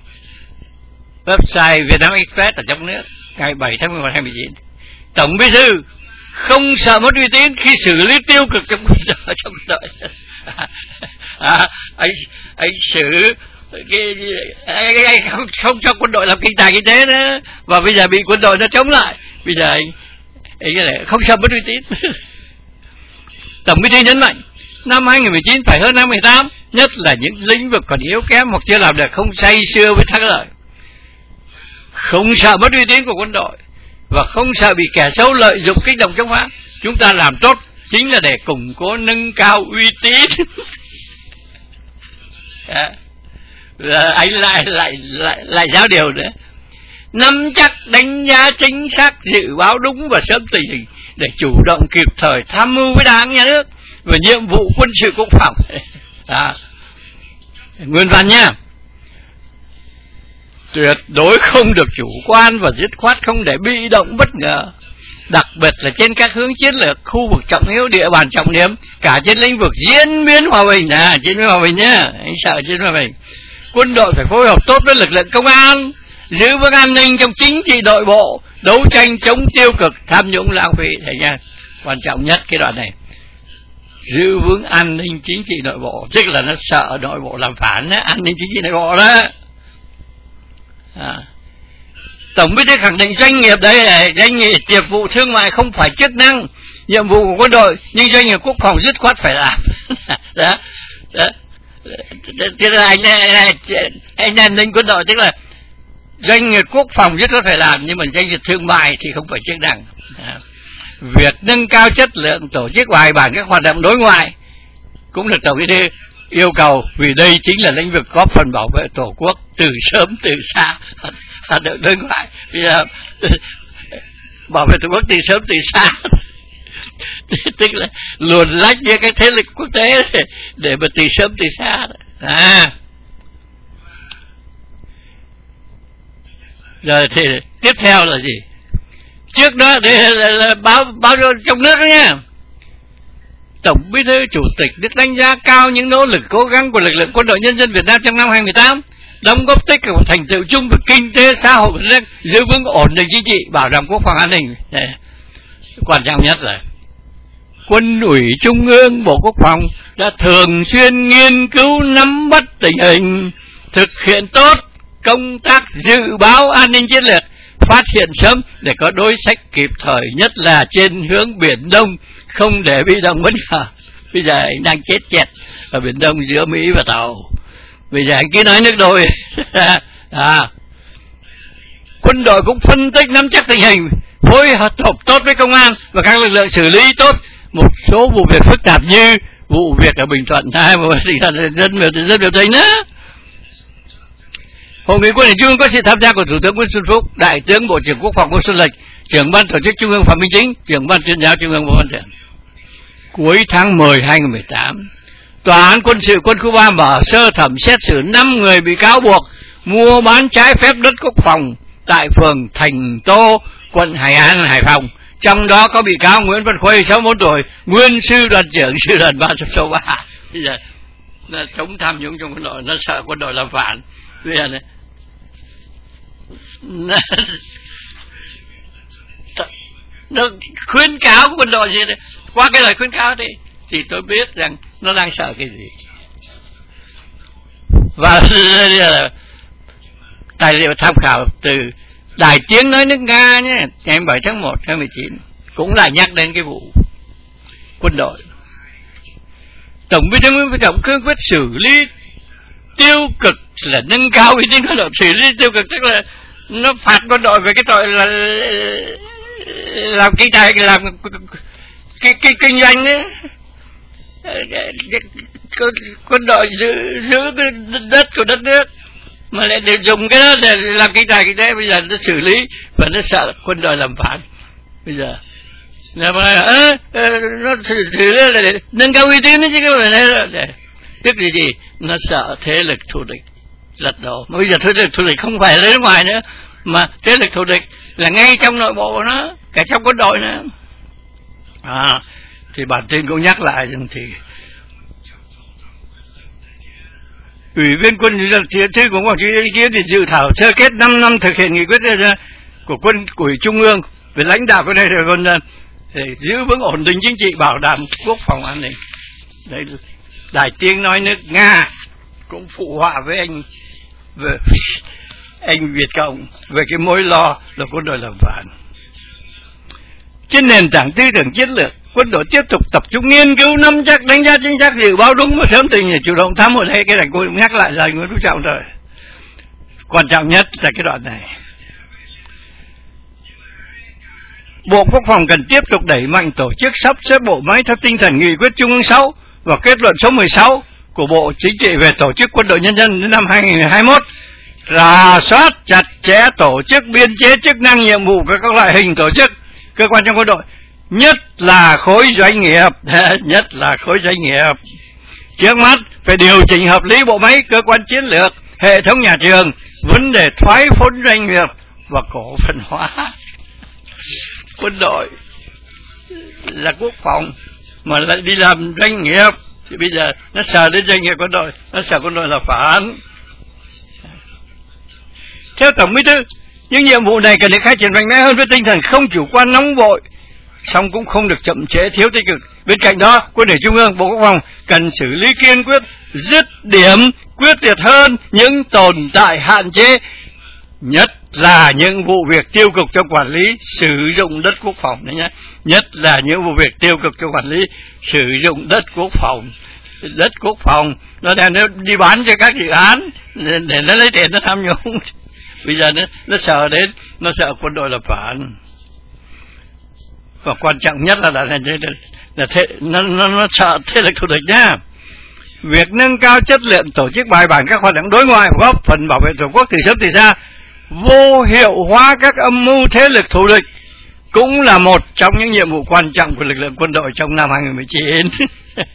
website Vietnam Express ở trong nước ngày bảy tháng mười một năm hai nghìn không trăm mười chín. Tổng Bí thư không sợ mất uy tín khi xử lý tiêu cực trong quân đội. Trong quân đội. À, anh anh xử cái, anh, anh không, không cho quân đội làm kinh tài kinh tế nữa, và bây giờ bị quân đội nó chống lại, bây giờ anh anh lại không sợ mất uy tín. Tổng Bí thư nhấn mạnh năm hai nghìn không trăm mười chín phải hơn năm hai nghìn không trăm mười tám, nhất là những lĩnh vực còn yếu kém hoặc chưa làm được, không say sưa với thắng lợi, không sợ mất uy tín của quân đội và không sợ bị kẻ xấu lợi dụng kích động chống phá. Chúng ta làm tốt chính là để củng cố nâng cao uy tín. À, anh lại lại lại lại giáo điều nữa, nắm chắc đánh giá chính xác, dự báo đúng và sớm tình hình để chủ động kịp thời tham mưu với Đảng, Nhà nước về nhiệm vụ quân sự quốc phòng. À, nguyên văn nha, tuyệt đối không được chủ quan và dứt khoát, không để bị động bất ngờ, đặc biệt là trên các hướng chiến lược, khu vực trọng yếu, địa bàn trọng điểm, cả trên lĩnh vực diễn biến hòa bình. À, diễn biến hòa bình nhá, anh sợ diễn biến hòa bình. Quân đội phải phối hợp tốt với lực lượng công an, giữ vững an ninh trong chính trị nội bộ, đấu tranh chống tiêu cực, tham nhũng, lãng phí. Thấy nha, quan trọng nhất cái đoạn này, giữ vững an ninh chính trị nội bộ, tức là nó sợ nội bộ làm phản đó, an ninh chính trị nội bộ đó. À. Tổng Bí thư khẳng định doanh nghiệp đấy là doanh nghiệp nghiệp vụ thương mại không phải chức năng, nhiệm vụ của quân đội, nhưng doanh nghiệp quốc phòng dứt khoát phải làm. đó, đó. Tức là anh anh em ninh quân đội, tức là doanh nghiệp quốc phòng rất có phải làm, nhưng mà doanh nghiệp thương mại thì không phải chức năng. Việc nâng cao chất lượng tổ chức bài bản các hoạt động đối ngoại cũng được Tổng Bí thư yêu cầu, vì đây chính là lĩnh vực góp phần bảo vệ Tổ quốc từ sớm từ xa. Hoạt động đối ngoại bây giờ bảo vệ Tổ quốc từ sớm từ xa tức là luồn lách với cái thế lực quốc tế để, để mà từ sớm từ xa. À rồi thì tiếp theo là gì? Trước đó thì là, là báo báo trong nước đó nha. Tổng Bí thư Chủ tịch nước đánh giá cao những nỗ lực cố gắng của lực lượng Quân đội Nhân dân Việt Nam trong năm hai không một tám, đóng góp tích cực vào thành tựu chung về kinh tế xã hội của nước, giữ vững ổn định chính trị, bảo đảm quốc phòng an ninh. Đây. Quan trọng nhất là Quân ủy Trung ương, Bộ Quốc phòng đã thường xuyên nghiên cứu nắm bắt tình hình, thực hiện tốt công tác dự báo an ninh chiến lược, phát hiện sớm để có đối sách kịp thời, nhất là trên hướng Biển Đông, không để bị động bất ngờ. Bây giờ anh đang chết chẹt ở Biển Đông giữa Mỹ và Tàu. Bây giờ anh cứ nói nước đôi. À. Quân đội cũng phân tích nắm chắc tình hình, phối hợp tốt với công an và các lực lượng xử lý tốt một số vụ việc phức tạp như vụ việc ở Bình Thuận, hai vụ việc dân biểu dân biểu tình đó. Hội nghị Quân ủy Trung ương có sự tham gia của Thủ tướng Nguyễn Xuân Phúc, Đại tướng Bộ trưởng Quốc phòng Ngô Xuân Lịch, trưởng ban tổ chức Trung ương Phạm Minh Chính, trưởng ban tuyên giáo Trung ương Võ Văn Thưởng. Cuối tháng mười hai nghìn không trăm mười tám, Tòa án quân sự quân khu ba mở sơ thẩm xét xử năm người bị cáo buộc mua bán trái phép đất quốc phòng tại phường Thành Tô, quận Hải An, Hải Phòng. Trong đó có bị cáo Nguyễn Văn Khuê, sáu mươi mốt tuổi, nguyên sư đoàn trưởng sư đoàn ba số ba. Bây giờ nó chống tham nhũng trong quân đội, nó sợ quân đội làm phản. Bây giờ này nó, nó khuyến cáo của quân đội gì đấy. Qua cái lời khuyến cáo thì thì tôi biết rằng nó đang sợ cái gì. Và tài liệu tham khảo từ Đài Tiếng Nói nước Nga nhé, ngày bảy tháng một năm hai nghìn không trăm mười chín cũng lại nhắc đến cái vụ quân đội. Tổng Bí thư Nguyễn Phú Trọng cương quyết xử lý tiêu cực là nâng cao uy tín quân đội. Xử lý tiêu cực tức là nó phạt quân đội về cái tội là làm kinh tài, làm cái cái kinh doanh đấy. Quân đội giữ giữ cái đất của đất nước mà lại để dùng cái đó để làm kinh tài kinh tế. Bây giờ nó xử lý và nó sợ quân đội làm phản. Bây giờ là mà à, nó xử xử lý là để nâng cao uy tín chứ không phải để tức là gì? Nó sợ thế lực thù địch lật đổ. Mà bây giờ thế lực thù địch không phải là nước ngoài nữa, mà thế lực thù địch là ngay trong nội bộ của nó, cả trong quân đội nữa. À, thì bản tin cũng nhắc lại rằng thì Ủy viên Quân ủy thư của Quảng Trị ý kiến thì dự thảo sơ kết năm năm thực hiện nghị quyết của Quân ủy Trung ương về lãnh đạo cái này rồi còn để giữ vững ổn định chính trị, bảo đảm quốc phòng an ninh. Đấy, Đài Tiếng Nói nước Nga cũng phụ họa với anh về anh Việt Cộng về cái mối lo là quân đội làm phản. Trên nền tảng tư tưởng chiến lược, quân đội tiếp tục tập trung nghiên cứu nắm chắc, đánh giá chính xác, dự báo đúng và sớm tình hình, chủ động tham mưu. Đây cái này cô nhắc lại lời Nguyễn Phú Trọng rồi. Quan trọng nhất là cái đoạn này. Bộ Quốc phòng cần tiếp tục đẩy mạnh tổ chức sắp xếp bộ máy theo tinh thần nghị quyết Trung ương sáu và kết luận số mười sáu của Bộ Chính trị về tổ chức Quân đội Nhân dân đến năm hai nghìn không trăm hai mươi mốt, rà soát chặt chẽ tổ chức, biên chế, chức năng, nhiệm vụ của các loại hình tổ chức cơ quan trong quân đội, nhất là khối doanh nghiệp, nhất là khối doanh nghiệp. Trước mắt phải điều chỉnh hợp lý bộ máy, cơ quan chiến lược, hệ thống nhà trường, vấn đề thoái vốn doanh nghiệp và cổ phần hóa. Quân đội là quốc phòng mà lại đi làm doanh nghiệp thì bây giờ nó sợ đến doanh nghiệp quân đội, nó sợ quân đội là phản. Theo Tổng Bí thư, những nhiệm vụ này cần được khai triển mạnh mẽ hơn với tinh thần không chủ quan nóng vội, song cũng không được chậm trễ, thiếu tích cực. Bên cạnh đó, Quân ủy Trung ương, Bộ Quốc phòng cần xử lý kiên quyết, dứt điểm, quyết liệt hơn những tồn tại hạn chế, nhất là những vụ việc tiêu cực trong quản lý sử dụng đất quốc phòng đấy nhé. Nhất là những vụ việc tiêu cực trong quản lý sử dụng đất quốc phòng. đất quốc phòng, nó đem nó đi bán cho các dự án để, để nó lấy tiền nó tham nhũng. Bây giờ nó nó sợ đến, nó sợ quân đội lập phản. Và quan trọng nhất là là, là, là thế, nó, nó, nó sợ thế lực thù địch nhá. Việc nâng cao chất lượng tổ chức bài bản các hoạt động đối ngoại góp phần bảo vệ tổ quốc từ sớm từ xa, vô hiệu hóa các âm mưu thế lực thù địch cũng là một trong những nhiệm vụ quan trọng của lực lượng quân đội trong năm hai không một chín.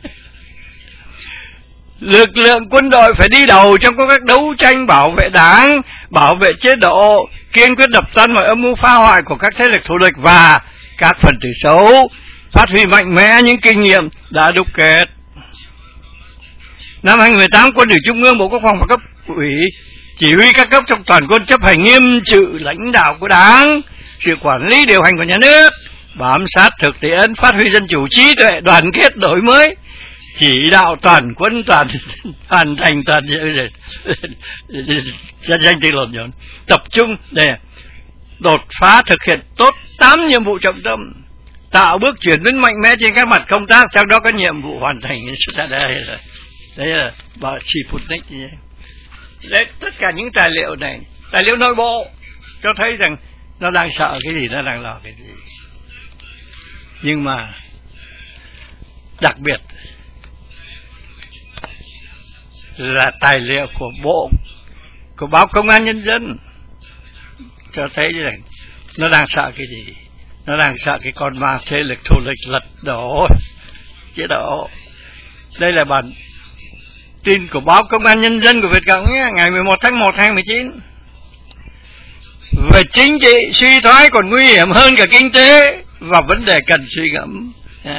Lực lượng quân đội phải đi đầu trong công tác đấu tranh bảo vệ đảng, bảo vệ chế độ, kiên quyết đập tan mọi âm mưu phá hoại của các thế lực thù địch và các phần tử xấu, phát huy mạnh mẽ những kinh nghiệm đã đúc kết. Năm hai không một tám, Quân ủy Trung ương, Bộ Quốc phòng và cấp ủy chỉ huy các cấp trong toàn quân chấp hành nghiêm sự lãnh đạo của Đảng, sự quản lý điều hành của nhà nước, bám sát thực tiễn, phát huy dân chủ, trí tuệ, đoàn kết, đổi mới, chỉ đạo toàn quân toàn hoàn thành toàn dân danh tư lộn nhộn, tập trung để đột phá thực hiện tốt tám nhiệm vụ trọng tâm, tạo bước chuyển biến mạnh mẽ trên các mặt công tác, trong đó có nhiệm vụ hoàn thành đây là đấy là bà chỉ Sputnik như vậy. Đấy, tất cả những tài liệu này, tài liệu nội bộ cho thấy rằng nó đang sợ cái gì, nó đang lo cái gì. Nhưng mà đặc biệt là tài liệu của Bộ, của báo Công an Nhân dân cho thấy rằng nó đang sợ cái gì. Nó đang sợ cái con ma thế lực thù địch lật đổ chế độ. Đây là bản tin của báo Công an Nhân dân của Việt Cộng nhé, ngày mười một tháng một năm hai không một chín. Về chính trị suy thoái còn nguy hiểm hơn cả kinh tế và vấn đề cần suy ngẫm.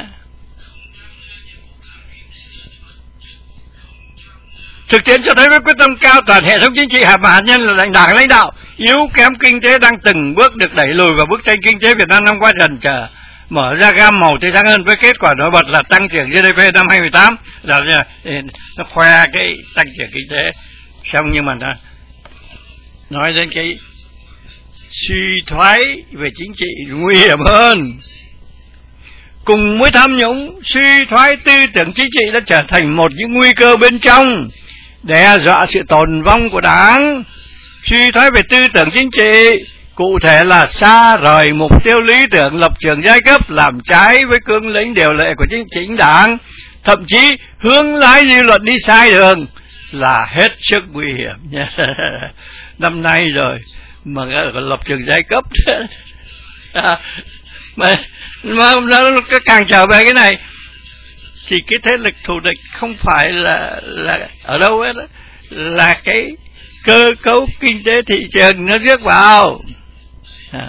Thực tiễn cho thấy với quyết tâm cao, toàn hệ thống chính trị hạt hạt nhân là lãnh đảng lãnh đạo yếu kém, kinh tế đang từng bước được đẩy lùi và bức tranh kinh tế Việt Nam năm qua dần trở mở ra gam màu tươi sáng hơn, với kết quả nổi bật là tăng trưởng giê đê pê năm hai không một tám là nó khoe cái tăng trưởng kinh tế xong, nhưng mà nó nói đến cái suy thoái về chính trị nguy hiểm hơn. Cùng với tham nhũng, suy thoái tư tưởng chính trị đã trở thành một những nguy cơ bên trong đe dọa sự tồn vong của Đảng. Suy thoái về tư tưởng chính trị cụ thể là xa rời mục tiêu lý tưởng lập trường giai cấp, làm trái với cương lĩnh điều lệ của chính chính Đảng, thậm chí hướng lái dư luận đi sai đường là hết sức nguy hiểm nha. Năm nay rồi mà còn lập trường giai cấp à, mà, mà nó càng trở về cái này thì cái thế lực thù địch không phải là là ở đâu hết, là cái cơ cấu kinh tế thị trường nó rước vào. À.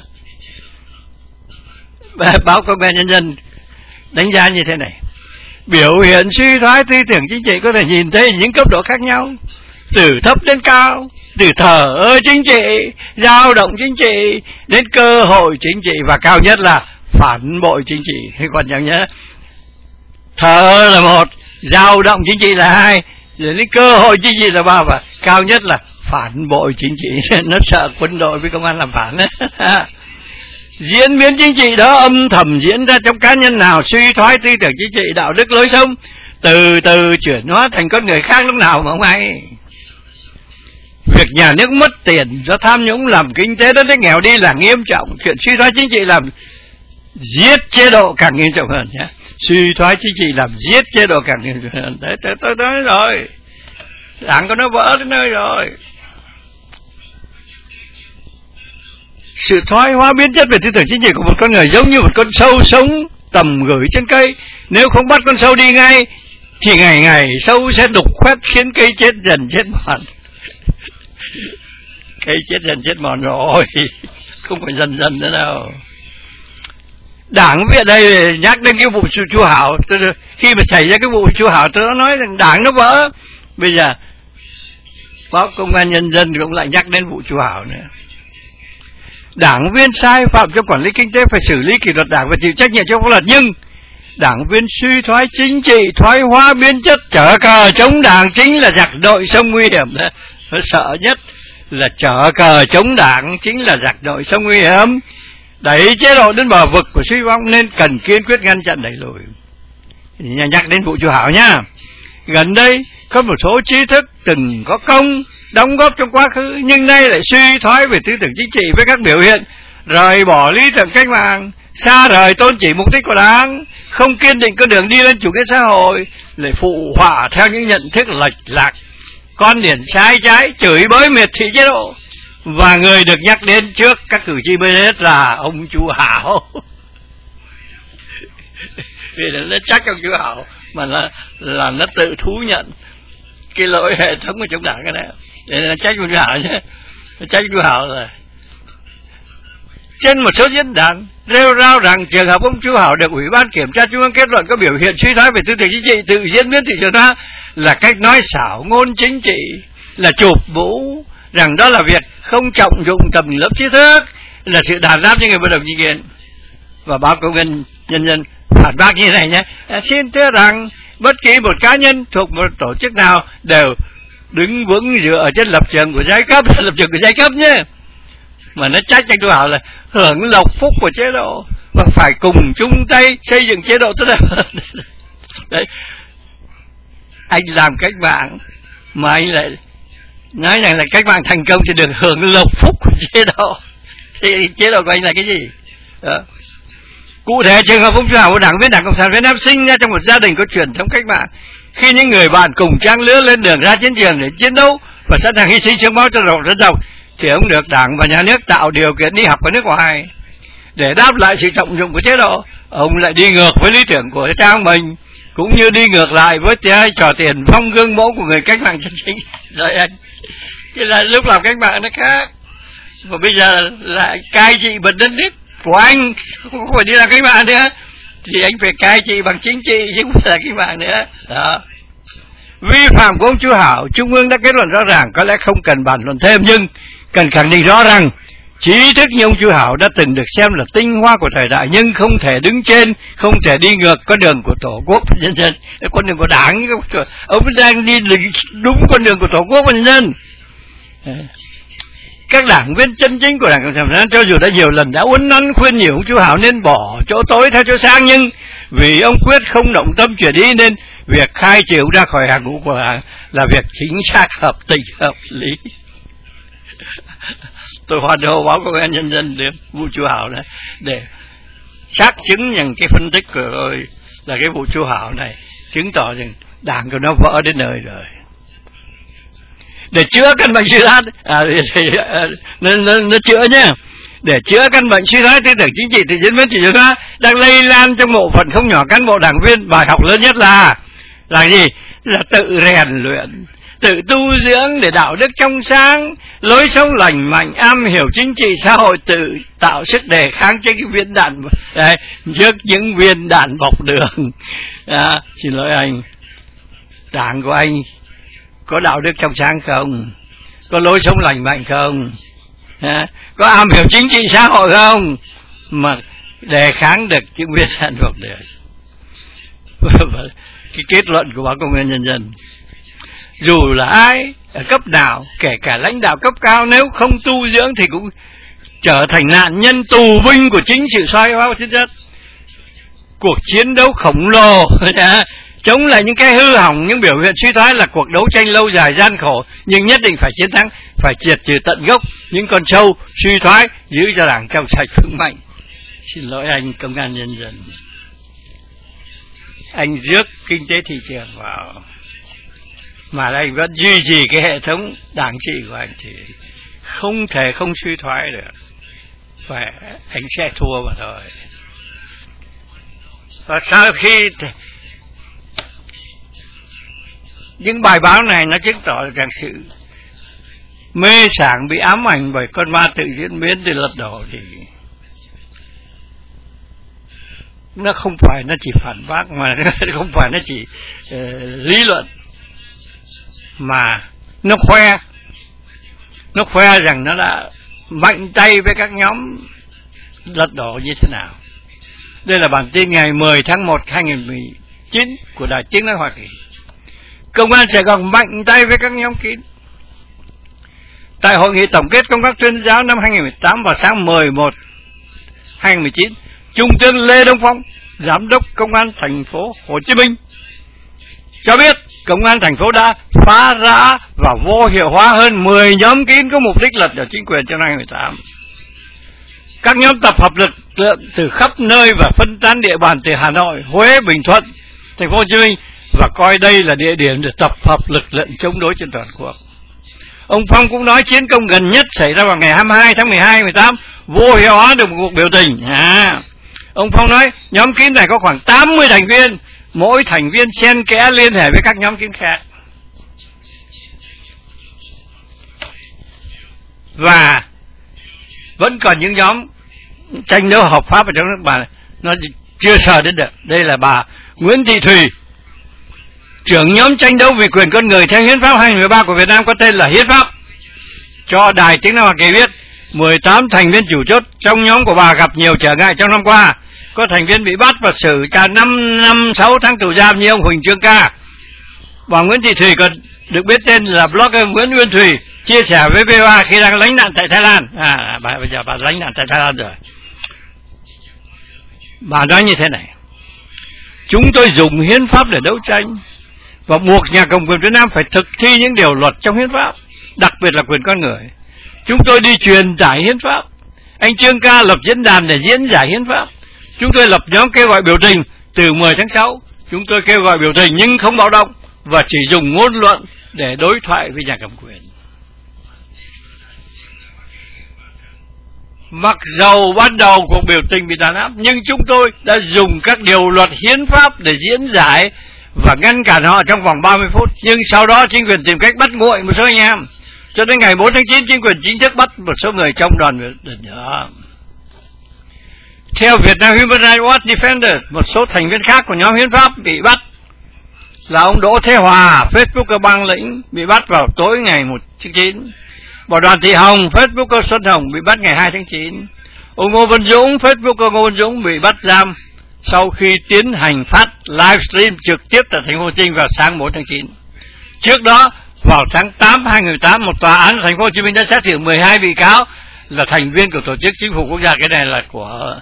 Báo Công an Nhân dân đánh giá như thế này: biểu hiện suy thoái tư tưởng chính trị có thể nhìn thấy những cấp độ khác nhau, từ thấp đến cao, từ thờ ơ chính trị, dao động chính trị đến cơ hội chính trị, và cao nhất là phản bội chính trị. Hay còn chẳng nhớ, thờ ơ là một, dao động chính trị là hai, rồi đến cơ hội chính trị là ba, và cao nhất là phản bội chính trị. Nó sợ quân đội với công an làm phản đấy. Diễn biến chính trị đó âm thầm diễn ra trong cá nhân nào suy thoái tư tưởng chính trị, đạo đức, lối sống, từ từ chuyển hóa thành con người khác lúc nào mà không hay. Việc nhà nước mất tiền do tham nhũng làm kinh tế đất nước nghèo đi là nghiêm trọng. Chuyện suy thoái chính trị làm giết chế độ càng nghiêm trọng hơn nhé. Suy thoái chính trị làm giết chế độ càng nghiêm trọng hơn. Đấy, tôi, tôi nói rồi, Đảng có nó vỡ đến nơi rồi. Sự thoái hóa biến chất về tư tưởng chính trị của một con người giống như một con sâu sống tầm gửi trên cây. Nếu không bắt con sâu đi ngay thì ngày ngày sâu sẽ đục khoét khiến cây chết dần chết mòn. Cây chết dần chết mòn rồi, không phải dần dần nữa đâu. Đảng về đây nhắc đến cái vụ Chu Hảo, tôi, khi mà xảy ra cái vụ Chu Hảo tôi nói rằng Đảng nó vỡ. Bây giờ báo Công an Nhân dân cũng lại nhắc đến vụ Chu Hảo nữa. Đảng viên sai phạm trong quản lý kinh tế phải xử lý kỷ luật đảng và chịu trách nhiệm trước pháp luật, nhưng đảng viên suy thoái chính trị, thoái hóa biến chất, trở cờ chống đảng chính là giặc nội sông nguy hiểm đó. Nó sợ nhất là trở cờ chống đảng chính là giặc nội sông nguy hiểm, đẩy chế độ đến bờ vực của suy vong, nên cần kiên quyết ngăn chặn đẩy lùi. Nhắc đến vụ Chu Hảo nhá. gần đây có một số trí thức từng có công đóng góp trong quá khứ nhưng nay lại suy thoái về tư tưởng chính trị với các biểu hiện rời bỏ lý tưởng cách mạng, xa rời tôn chỉ mục đích của Đảng, không kiên định con đường đi lên chủ nghĩa xã hội, lại phụ họa theo những nhận thức lệch lạc, quan điểm sai trái, chửi bới miệt thị chế độ. Và người được nhắc đến trước các cử tri mới hết là ông Chu Hảo. Vì nó trách ông Chu Hảo mà là là nó tự thú nhận cái lỗi hệ thống của chống đảng cái này, để nó trách ông Chu Hảo nhé. Nó trách Chu Hảo là trên một số diễn đàn rêu rao rằng trường hợp ông Chu Hảo được Ủy ban Kiểm tra Trung ương kết luận có biểu hiện suy thoái về tư tưởng chính trị, tự diễn biến thị trường hóa là cách nói xảo ngôn chính trị, là chụp mũ, rằng đó là việc không trọng dụng tầm lớp trí thức, là sự đàn áp những người bất đồng chính kiến. Và báo Công nhân Nhân dân phản bác như thế này nhé: xin thưa rằng bất kỳ một cá nhân thuộc một tổ chức nào đều đứng vững dựa trên lập trường của giai cấp, lập trường của giai cấp nhé. Mà nó trách anh Chu Hảo là hưởng lộc phúc của chế độ và phải cùng chung tay xây dựng chế độ tốt đẹp hơn. Đấy, anh làm cách mạng mà anh lại nói rằng là cách mạng thành công thì được hưởng lộc phúc của chế độ, thì chế độ của anh là cái gì đó. Cụ thể trường hợp ông Chu Hảo của đảng viên Đảng Cộng sản Việt Nam sinh ra trong một gia đình có truyền thống cách mạng, khi những người bạn cùng trang lứa lên đường ra chiến trường để chiến đấu và sẵn sàng hy sinh xương máu cho dân tộc, thì ông được Đảng và Nhà nước tạo điều kiện đi học ở nước ngoài. Để đáp lại sự trọng dụng của chế độ, ông lại đi ngược với lý tưởng của cha ông mình, cũng như đi ngược lại với cái trò tiền phong gương mẫu của người cách mạng chân chính. Rồi anh, cái là lúc làm cách mạng nó khác, và bây giờ lại cai trị bật đất nước của anh, không phải đi làm cách mạng nữa, thì anh phải cai trị bằng chính trị chứ không phải là cách mạng nữa. Đó. Vi phạm của ông Chu Hảo, Trung ương đã kết luận rõ ràng, có lẽ không cần bàn luận thêm, nhưng cần khẳng định rõ rằng trí thức như ông Chu Hảo đã từng được xem là tinh hoa của thời đại, nhưng không thể đứng trên, không thể đi ngược con đường của Tổ quốc và nhân dân, con đường của Đảng. Ông đang đi đúng con đường của Tổ quốc và nhân dân. Các đảng viên chân chính của Đảng Cộng sản Việt Nam cho dù đã nhiều lần đã uốn nắn khuyên nhủ ông Chu Hảo nên bỏ chỗ tối theo chỗ sáng, nhưng vì ông quyết không động tâm chuyển ý nên việc khai trừ ra khỏi hàng ngũ của Đảng là việc chính xác, hợp tình, hợp lý. Tôi hoàn hồ báo Công an Nhân dân để vụ Chu Hảo này để xác chứng rằng cái phân tích của tôi là cái vụ Chu Hảo này chứng tỏ rằng Đảng của nó vỡ đến nơi rồi. Để chữa căn bệnh suy thoái, à, nó, nó, nó chữa nhé. Để chữa căn bệnh suy thoái tư tưởng chính trị thì diễn biến thị trường hóa đang lây lan trong bộ phận không nhỏ cán bộ đảng viên. Bài học lớn nhất là là gì? Là tự rèn luyện, tự tu dưỡng để đạo đức trong sáng, lối sống lành mạnh, am hiểu chính trị xã hội, tự tạo sức đề kháng trước những viên đạn đấy, trước những viên đạn bọc đường. À, xin lỗi anh, đảng của anh có đạo đức trong sáng không? Có lối sống lành mạnh không? À, có am hiểu chính trị xã hội không? Mà đề kháng được những viên đạn bọc đường. Cái kết luận của báo Công an Nhân dân, dù là ai ở cấp nào, kể cả lãnh đạo cấp cao, nếu không tu dưỡng thì cũng trở thành nạn nhân tù binh của chính sự soi hóa chất chất. Cuộc chiến đấu khổng lồ chống lại những cái hư hỏng, những biểu hiện suy thoái là cuộc đấu tranh lâu dài gian khổ, nhưng nhất định phải chiến thắng, phải triệt trừ tận gốc những con sâu suy thoái, giữ cho Đảng trong sạch vững mạnh. Xin lỗi anh Công an Nhân dân, anh rước kinh tế thị trường vào mà anh vẫn duy trì cái hệ thống đảng trị của anh thì không thể không suy thoái được, và anh sẽ thua mà thôi. Và sau khi những bài báo này nó chứng tỏ rằng sự mê sảng bị ám ảnh bởi con ma tự diễn biến để lật đổ thì nó không phải nó chỉ phản bác, mà nó không phải nó chỉ uh, lý luận, mà nó khoe nó khoe rằng nó đã mạnh tay với các nhóm lật đổ như thế nào. Đây là bản tin ngày mười tháng một năm hai nghìn không trăm mười chín của Đài Tiếng Nói Hoa Kỳ. Công an Sài Gòn mạnh tay với các nhóm kín. Tại hội nghị tổng kết công tác tuyên giáo năm hai nghìn không trăm mười tám vào sáng mười một hai nghìn không trăm mười chín, Trung tướng Lê Đông Phong, Giám đốc Công an thành phố Hồ Chí Minh, cho biết công an thành phố đã phá rã và vô hiệu hóa hơn mười nhóm kín có mục đích lật đổ chính quyền trong năm hai nghìn mười tám. Các nhóm tập hợp lực lượng từ khắp nơi và phân tán địa bàn từ Hà Nội, Huế, Bình Thuận, thành phố Hồ Chí Minh và coi đây là địa điểm để tập hợp lực lượng chống đối trên toàn quốc. Ông Phong cũng nói chiến công gần nhất xảy ra vào ngày hai mươi hai tháng mười hai mười tám vô hiệu hóa được một cuộc biểu tình. À, ông Phong nói nhóm kín này có khoảng tám mươi thành viên, mỗi thành viên xen kẽ liên hệ với các nhóm kín khác. Và vẫn còn những nhóm tranh đấu hợp pháp ở trong nước bà nó chưa sờ đến được. Đây là bà Nguyễn Thị Thùy, trưởng nhóm tranh đấu vì quyền con người theo hiến pháp hai nghìn mười ba của Việt Nam có tên là Hiến Pháp, cho Đài Tiếng Nói Hoa Kỳ biết mười tám thành viên chủ chốt trong nhóm của bà gặp nhiều trở ngại trong năm qua. Có thành viên bị bắt và xử cả năm năm sáu tháng tù giam như ông Huỳnh Trương Ca. Bà Nguyễn Thị Thùy còn được biết tên là blogger Nguyễn Uyên Thùy, chia sẻ với vê o a khi đang lánh nạn tại Thái Lan. À, bà, bây giờ bà lánh nạn tại Thái Lan rồi. Bà nói như thế này: chúng tôi dùng hiến pháp để đấu tranh và buộc nhà cầm quyền Việt Nam phải thực thi những điều luật trong hiến pháp, đặc biệt là quyền con người. Chúng tôi đi truyền giải hiến pháp. Anh Trương Ca lập diễn đàn để diễn giải hiến pháp. Chúng tôi lập nhóm kêu gọi biểu tình từ mười tháng sáu. Chúng tôi kêu gọi biểu tình nhưng không bạo động và chỉ dùng ngôn luận để đối thoại với nhà cầm quyền. Mặc dầu ban đầu cuộc biểu tình bị đàn áp, nhưng chúng tôi đã dùng các điều luật hiến pháp để diễn giải và ngăn cản họ trong vòng ba mươi phút. Nhưng sau đó chính quyền tìm cách bắt nguội một số anh em. Cho đến ngày bốn tháng chín, chính quyền chính thức bắt một số người trong đoàn biểu tình đó. Theo Việt Nam Human Rights Watch Defenders, một số thành viên khác của nhóm hiến pháp bị bắt là ông Đỗ Thế Hòa, Facebooker Bang Lĩnh, bị bắt vào tối ngày một tháng chín. Bà Đoàn Thị Hồng, Facebooker Xuân Hồng, bị bắt ngày hai tháng chín. Ông Ngô Văn Dũng, Facebooker Ngô Văn Dũng, bị bắt giam sau khi tiến hành phát livestream trực tiếp tại thành phố Hồ Chí Minh vào sáng bốn tháng chín. Trước đó, vào tháng tám hai nghìn mười tám, một tòa án thành phố Hồ Chí Minh đã xét xử mười hai bị cáo là thành viên của tổ chức chính phủ quốc gia. Cái này là của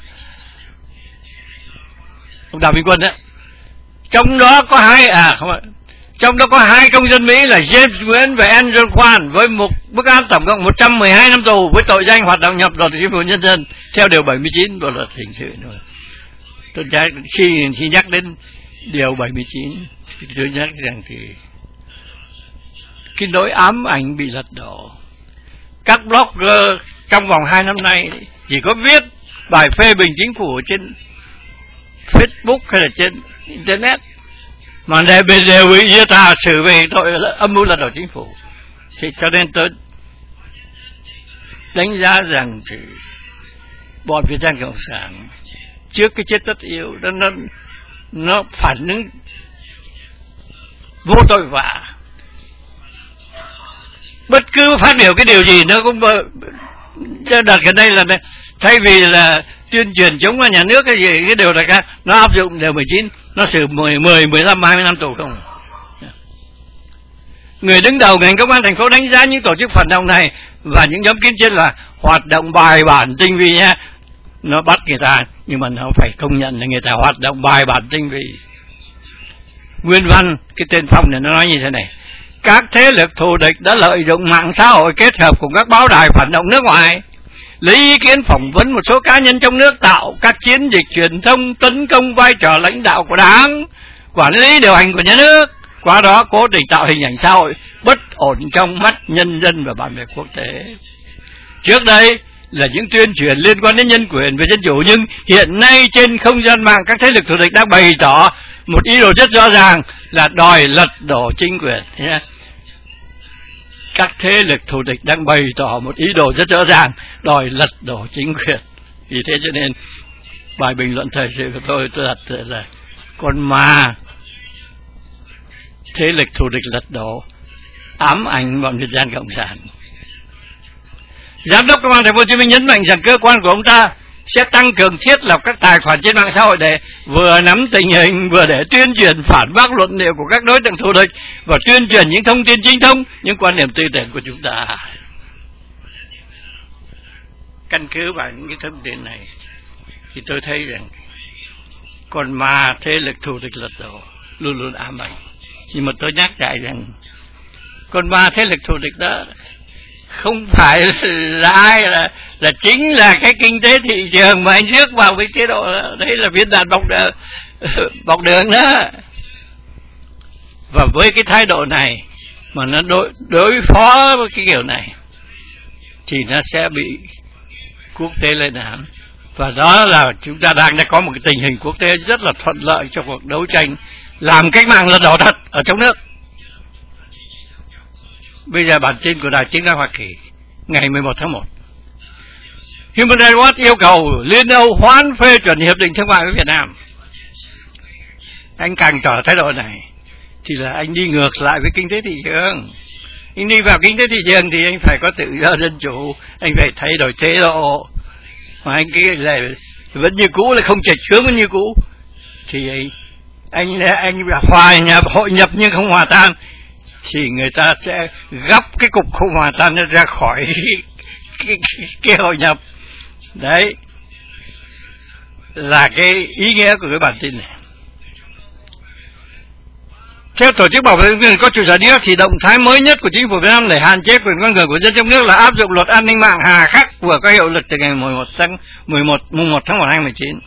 ông Đào Minh Quân đấy. Trong đó có hai à không phải, trong đó có hai công dân Mỹ là James Nguyễn và Andrew Kwan với một mức án tổng cộng một trăm mười hai năm tù với tội danh hoạt động nhập luật chính phủ nhân dân theo điều bảy mươi chín bộ luật hình sự. Tôi nhắc, khi khi nhắc đến điều bảy mươi chín thì tôi nhắc rằng thì cái nỗi ám ảnh bị lật đổ. Các blogger trong vòng hai năm nay chỉ có viết bài phê bình chính phủ trên Facebook hay là trên Internet, mà đều đều bị giết thà xử về tội âm mưu lật đổ chính phủ. Thì cho nên tôi đánh giá rằng thì bọn Việt Nam Cộng sản trước cái chết tất yếu đó, nó nó phản ứng vô tội vạ. Bất cứ phát biểu cái điều gì nó cũng đặt gần đây là thay vì là tuyên truyền chống nhà nước cái gì, cái điều này nó áp dụng điều mười chín, nó xử mười, mười, mười lăm, hai mươi năm tù không. Người đứng đầu ngành công an thành phố đánh giá những tổ chức phản động này và những nhóm kín trên là hoạt động bài bản tinh vi nha. Nó bắt người ta, nhưng mà nó phải công nhận là người ta hoạt động bài bản tinh vi. Nguyên văn, cái tên Phong này nó nói như thế này: các thế lực thù địch đã lợi dụng mạng xã hội kết hợp cùng các báo đài phản động nước ngoài, lấy ý kiến phỏng vấn một số cá nhân trong nước, tạo các chiến dịch truyền thông tấn công vai trò lãnh đạo của Đảng, quản lý điều hành của nhà nước, qua đó cố tình tạo hình ảnh xã hội bất ổn trong mắt nhân dân và bạn bè quốc tế. Trước đây là những tuyên truyền liên quan đến nhân quyền và dân chủ, nhưng hiện nay trên không gian mạng các thế lực thù địch đang bày tỏ một ý đồ rất rõ ràng là đòi lật đổ chính quyền. Các thế lực thù địch đang bày tỏ một ý đồ rất rõ ràng đòi lật đổ chính quyền. Vì thế cho nên bài bình luận thời sự của tôi tôi đặt là con ma thế lực thù địch lật đổ ám ảnh bọn Việt Nam Cộng sản. Giám đốc Công an thành phố Hồ Chí Minh nhấn mạnh rằng cơ quan của ông ta sẽ tăng cường thiết lập các tài khoản trên mạng xã hội để vừa nắm tình hình, vừa để tuyên truyền phản bác luận điệu của các đối tượng thù địch và tuyên truyền những thông tin chính thống, những quan điểm tư tưởng của chúng ta. Căn cứ vào những cái thông tin này thì tôi thấy rằng con ma thế lực thù địch lật đổ luôn luôn ám ảnh Nhưng mà tôi nhắc lại rằng con ba thế lực thù địch đó không phải là ai, là là chính là cái kinh tế thị trường mà anh rước vào với chế độ đó. Đấy là viên đạn bọc đường, bọc đường đó. Và với cái thái độ này mà nó đối, đối phó với cái kiểu này thì nó sẽ bị quốc tế lên án. Và đó là chúng ta đang đã có một cái tình hình quốc tế rất là thuận lợi cho cuộc đấu tranh làm cách mạng lật đổ thật ở trong nước. Bây giờ bản tin của Đài Tiếng nói Hoa Kỳ ngày mười một tháng một, Human Rights Watch yêu cầu Liên Âu hoãn phê chuẩn hiệp định thương mại với Việt Nam. Anh càng tỏ thái độ này thì là anh đi ngược lại với kinh tế thị trường. Anh đi vào kinh tế thị trường thì anh phải có tự do dân chủ, anh phải thay đổi chế độ. Mà anh cái là vẫn như cũ, là không chệch hướng vẫn như cũ, thì anh anh hòa nhập hội nhập nhưng không hòa tan, thì người ta sẽ gấp cái cục không hòa tan nó ra khỏi cái, cái, cái, cái hội nhập. Đấy là cái ý nghĩa của cái bản tin này. Theo Tổ chức Bảo vệ quyền có trụ sở nước thì động thái mới nhất của chính phủ Việt Nam để hạn chế quyền con người của dân trong nước là áp dụng luật an ninh mạng hà khắc vừa có hiệu lực từ ngày mùng một tháng mười một mùng một tháng một năm hai nghìn không trăm mười chín.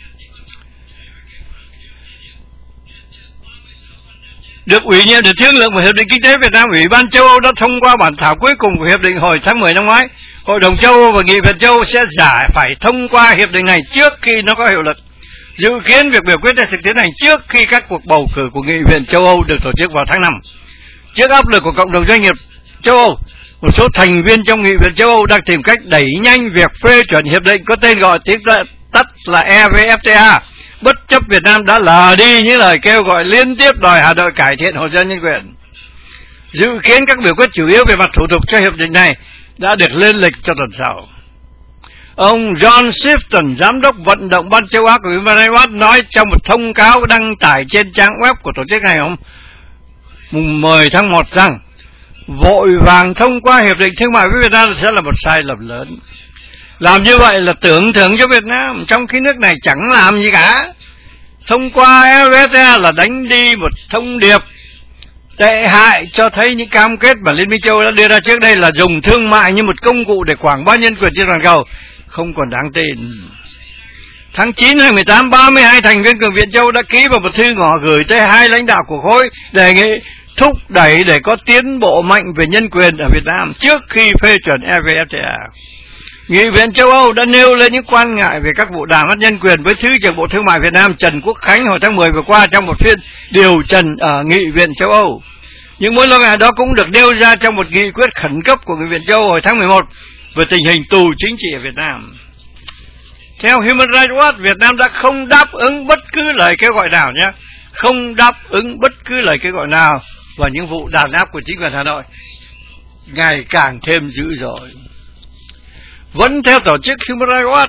Được ủy nhiệm để thương lượng về hiệp định kinh tế Việt Nam, Ủy ban châu Âu đã thông qua bản thảo cuối cùng của hiệp định hồi tháng mười năm ngoái. Hội đồng châu Âu và Nghị viện châu Âu sẽ giải phải thông qua hiệp định này trước khi nó có hiệu lực. Dự kiến việc biểu quyết sẽ tiến hành trước khi các cuộc bầu cử của Nghị viện châu Âu được tổ chức vào tháng năm. Trước áp lực của cộng đồng doanh nghiệp châu Âu, một số thành viên trong Nghị viện châu Âu đang tìm cách đẩy nhanh việc phê chuẩn hiệp định có tên gọi tiếng tắt là e vê ép tê a, bất chấp Việt Nam đã lờ đi những lời kêu gọi liên tiếp đòi Hà Nội cải thiện hồ sơ nhân quyền. Dự kiến các biểu quyết chủ yếu về mặt thủ tục cho hiệp định này đã được lên lịch cho tuần sau. Ông John Shifton, giám đốc vận động Ban châu Á của Human Rights Watch, nói trong một thông cáo đăng tải trên trang web của tổ chức này hôm mùng mười tháng một rằng vội vàng thông qua hiệp định thương mại với Việt Nam sẽ là một sai lầm lớn. Làm như vậy là tưởng thưởng cho Việt Nam, trong khi nước này chẳng làm gì cả. Thông qua e vê ép tê a là đánh đi một thông điệp tệ hại, cho thấy những cam kết mà Liên minh châu Âu đã đưa ra trước đây là dùng thương mại như một công cụ để quảng bá nhân quyền trên toàn cầu không còn đáng tin. Tháng chín năm hai nghìn không trăm mười tám, ba mươi hai thành viên Cường viện châu Âu đã ký vào một thư ngỏ gửi tới hai lãnh đạo của khối đề nghị thúc đẩy để có tiến bộ mạnh về nhân quyền ở Việt Nam trước khi phê chuẩn e vê ép tê a. Nghị viện châu Âu đã nêu lên những quan ngại về các vụ đàm phán nhân quyền với Thứ trưởng Bộ Thương mại Việt Nam Trần Quốc Khánh hồi tháng mười vừa qua trong một phiên điều trần ở Nghị viện châu Âu. Những mối lo ngại đó cũng được nêu ra trong một nghị quyết khẩn cấp của Nghị viện châu Âu hồi tháng mười một về tình hình tù chính trị ở Việt Nam. Theo Human Rights Watch, Việt Nam đã không đáp ứng bất cứ lời kêu gọi nào nhé, không đáp ứng bất cứ lời kêu gọi nào, và những vụ đàn áp của chính quyền Hà Nội ngày càng thêm dữ dội. Vẫn theo tổ chức Human Rights Watch,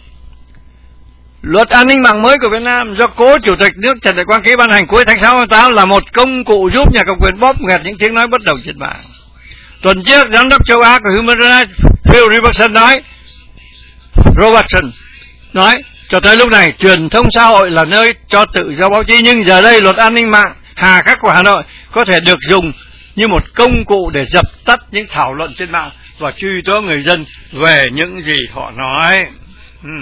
luật an ninh mạng mới của Việt Nam do cố Chủ tịch nước Trần Đại Quang ký ban hành cuối tháng sáu năm tám là một công cụ giúp nhà cầm quyền bóp nghẹt những tiếng nói bất đồng trên mạng. Tuần trước, giám đốc châu Á của Human Rights Phil Robertson nói, Robertson nói, cho tới lúc này truyền thông xã hội là nơi cho tự do báo chí, nhưng giờ đây luật an ninh mạng hà khắc của Hà Nội có thể được dùng như một công cụ để dập tắt những thảo luận trên mạng và truy tố người dân về những gì họ nói. Hmm.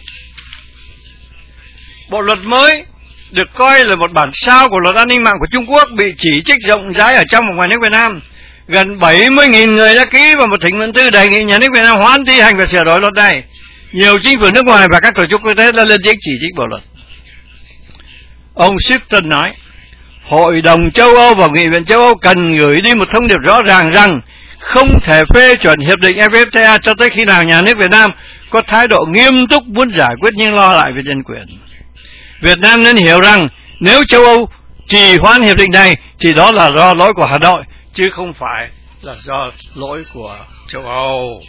Bộ luật mới được coi là một bản sao của luật an ninh mạng của Trung Quốc bị chỉ trích rộng rãi ở trong và ngoài nước Việt Nam. Gần bảy mươi nghìn người đã ký vào một thỉnh nguyện thư đề nghị nhà nước Việt Nam hoãn thi hành và sửa đổi luật này. Nhiều chính phủ nước ngoài và các tổ chức quốc tế đã lên tiếng chỉ trích bộ luật. Ông Shifton nói, Hội đồng châu Âu và Nghị viện châu Âu cần gửi đi một thông điệp rõ ràng rằng không thể phê chuẩn hiệp định e vê ép tê a cho tới khi nào nhà nước Việt Nam có thái độ nghiêm túc muốn giải quyết những lo ngại về nhân quyền. Việt Nam nên hiểu rằng nếu châu Âu trì hoãn hiệp định này thì đó là do lỗi của Hà Nội, chứ không phải là do lỗi của châu Âu.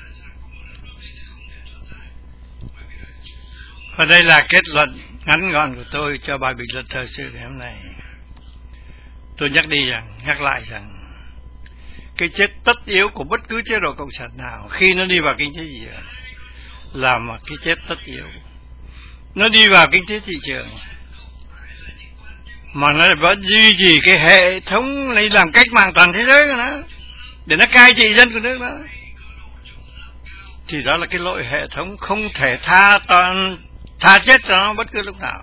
Và đây là kết luận ngắn gọn của tôi cho bài bình luận thời sự ngày hôm nay. Tôi nhắc đi rằng, nhắc lại rằng cái chết tất yếu của bất cứ chế độ cộng sản nào khi nó đi vào kinh tế thị trường là một cái chết tất yếu. Nó đi vào kinh tế thị trường mà nó vẫn duy trì cái hệ thống lấy làm cách mạng toàn thế giới của nó, để nó cai trị dân của nước đó, thì đó là cái lỗi hệ thống không thể tha toàn tha chết cho nó bất cứ lúc nào.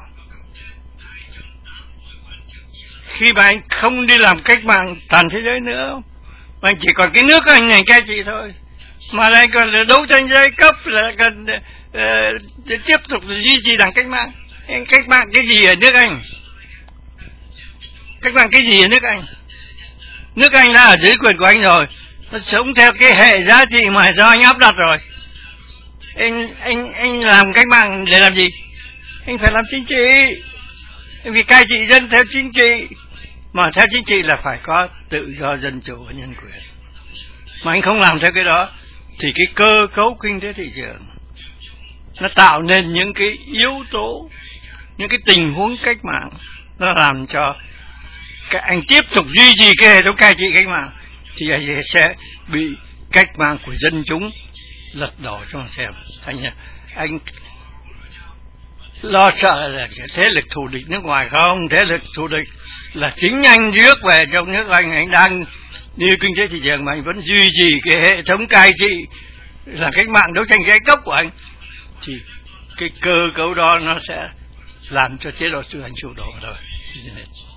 Khi mà anh không đi làm cách mạng toàn thế giới nữa, mà anh chỉ còn cái nước anh này cai trị thôi, mà lại còn đấu tranh giai cấp, là cần uh, tiếp tục duy trì đảng cách mạng. Anh cách mạng cái gì ở nước Anh? Cách mạng cái gì ở nước Anh? Nước Anh đã ở dưới quyền của anh rồi, nó sống theo cái hệ giá trị mà do anh áp đặt rồi. Anh anh anh làm cách mạng để làm gì? Anh phải làm chính trị, anh phải cai trị dân theo chính trị, mà theo chính trị là phải có tự do dân chủ và nhân quyền. Mà anh không làm theo cái đó thì cái cơ cấu kinh tế thị trường nó tạo nên những cái yếu tố, những cái tình huống cách mạng, nó làm cho cái anh tiếp tục duy trì cái hệ thống cai trị cách mạng, thì anh sẽ bị cách mạng của dân chúng lật đổ cho mà xem. Anh anh lo sợ là cái thế lực thù địch nước ngoài không? Thế lực thù địch là chính anh rước về trong nước anh. Anh đang đi kinh tế thị trường mà anh vẫn duy trì cái hệ thống cai trị là cách mạng đấu tranh giai cấp của anh, thì cái cơ cấu đó nó sẽ làm cho chế độ tư hành sụp đổ rồi.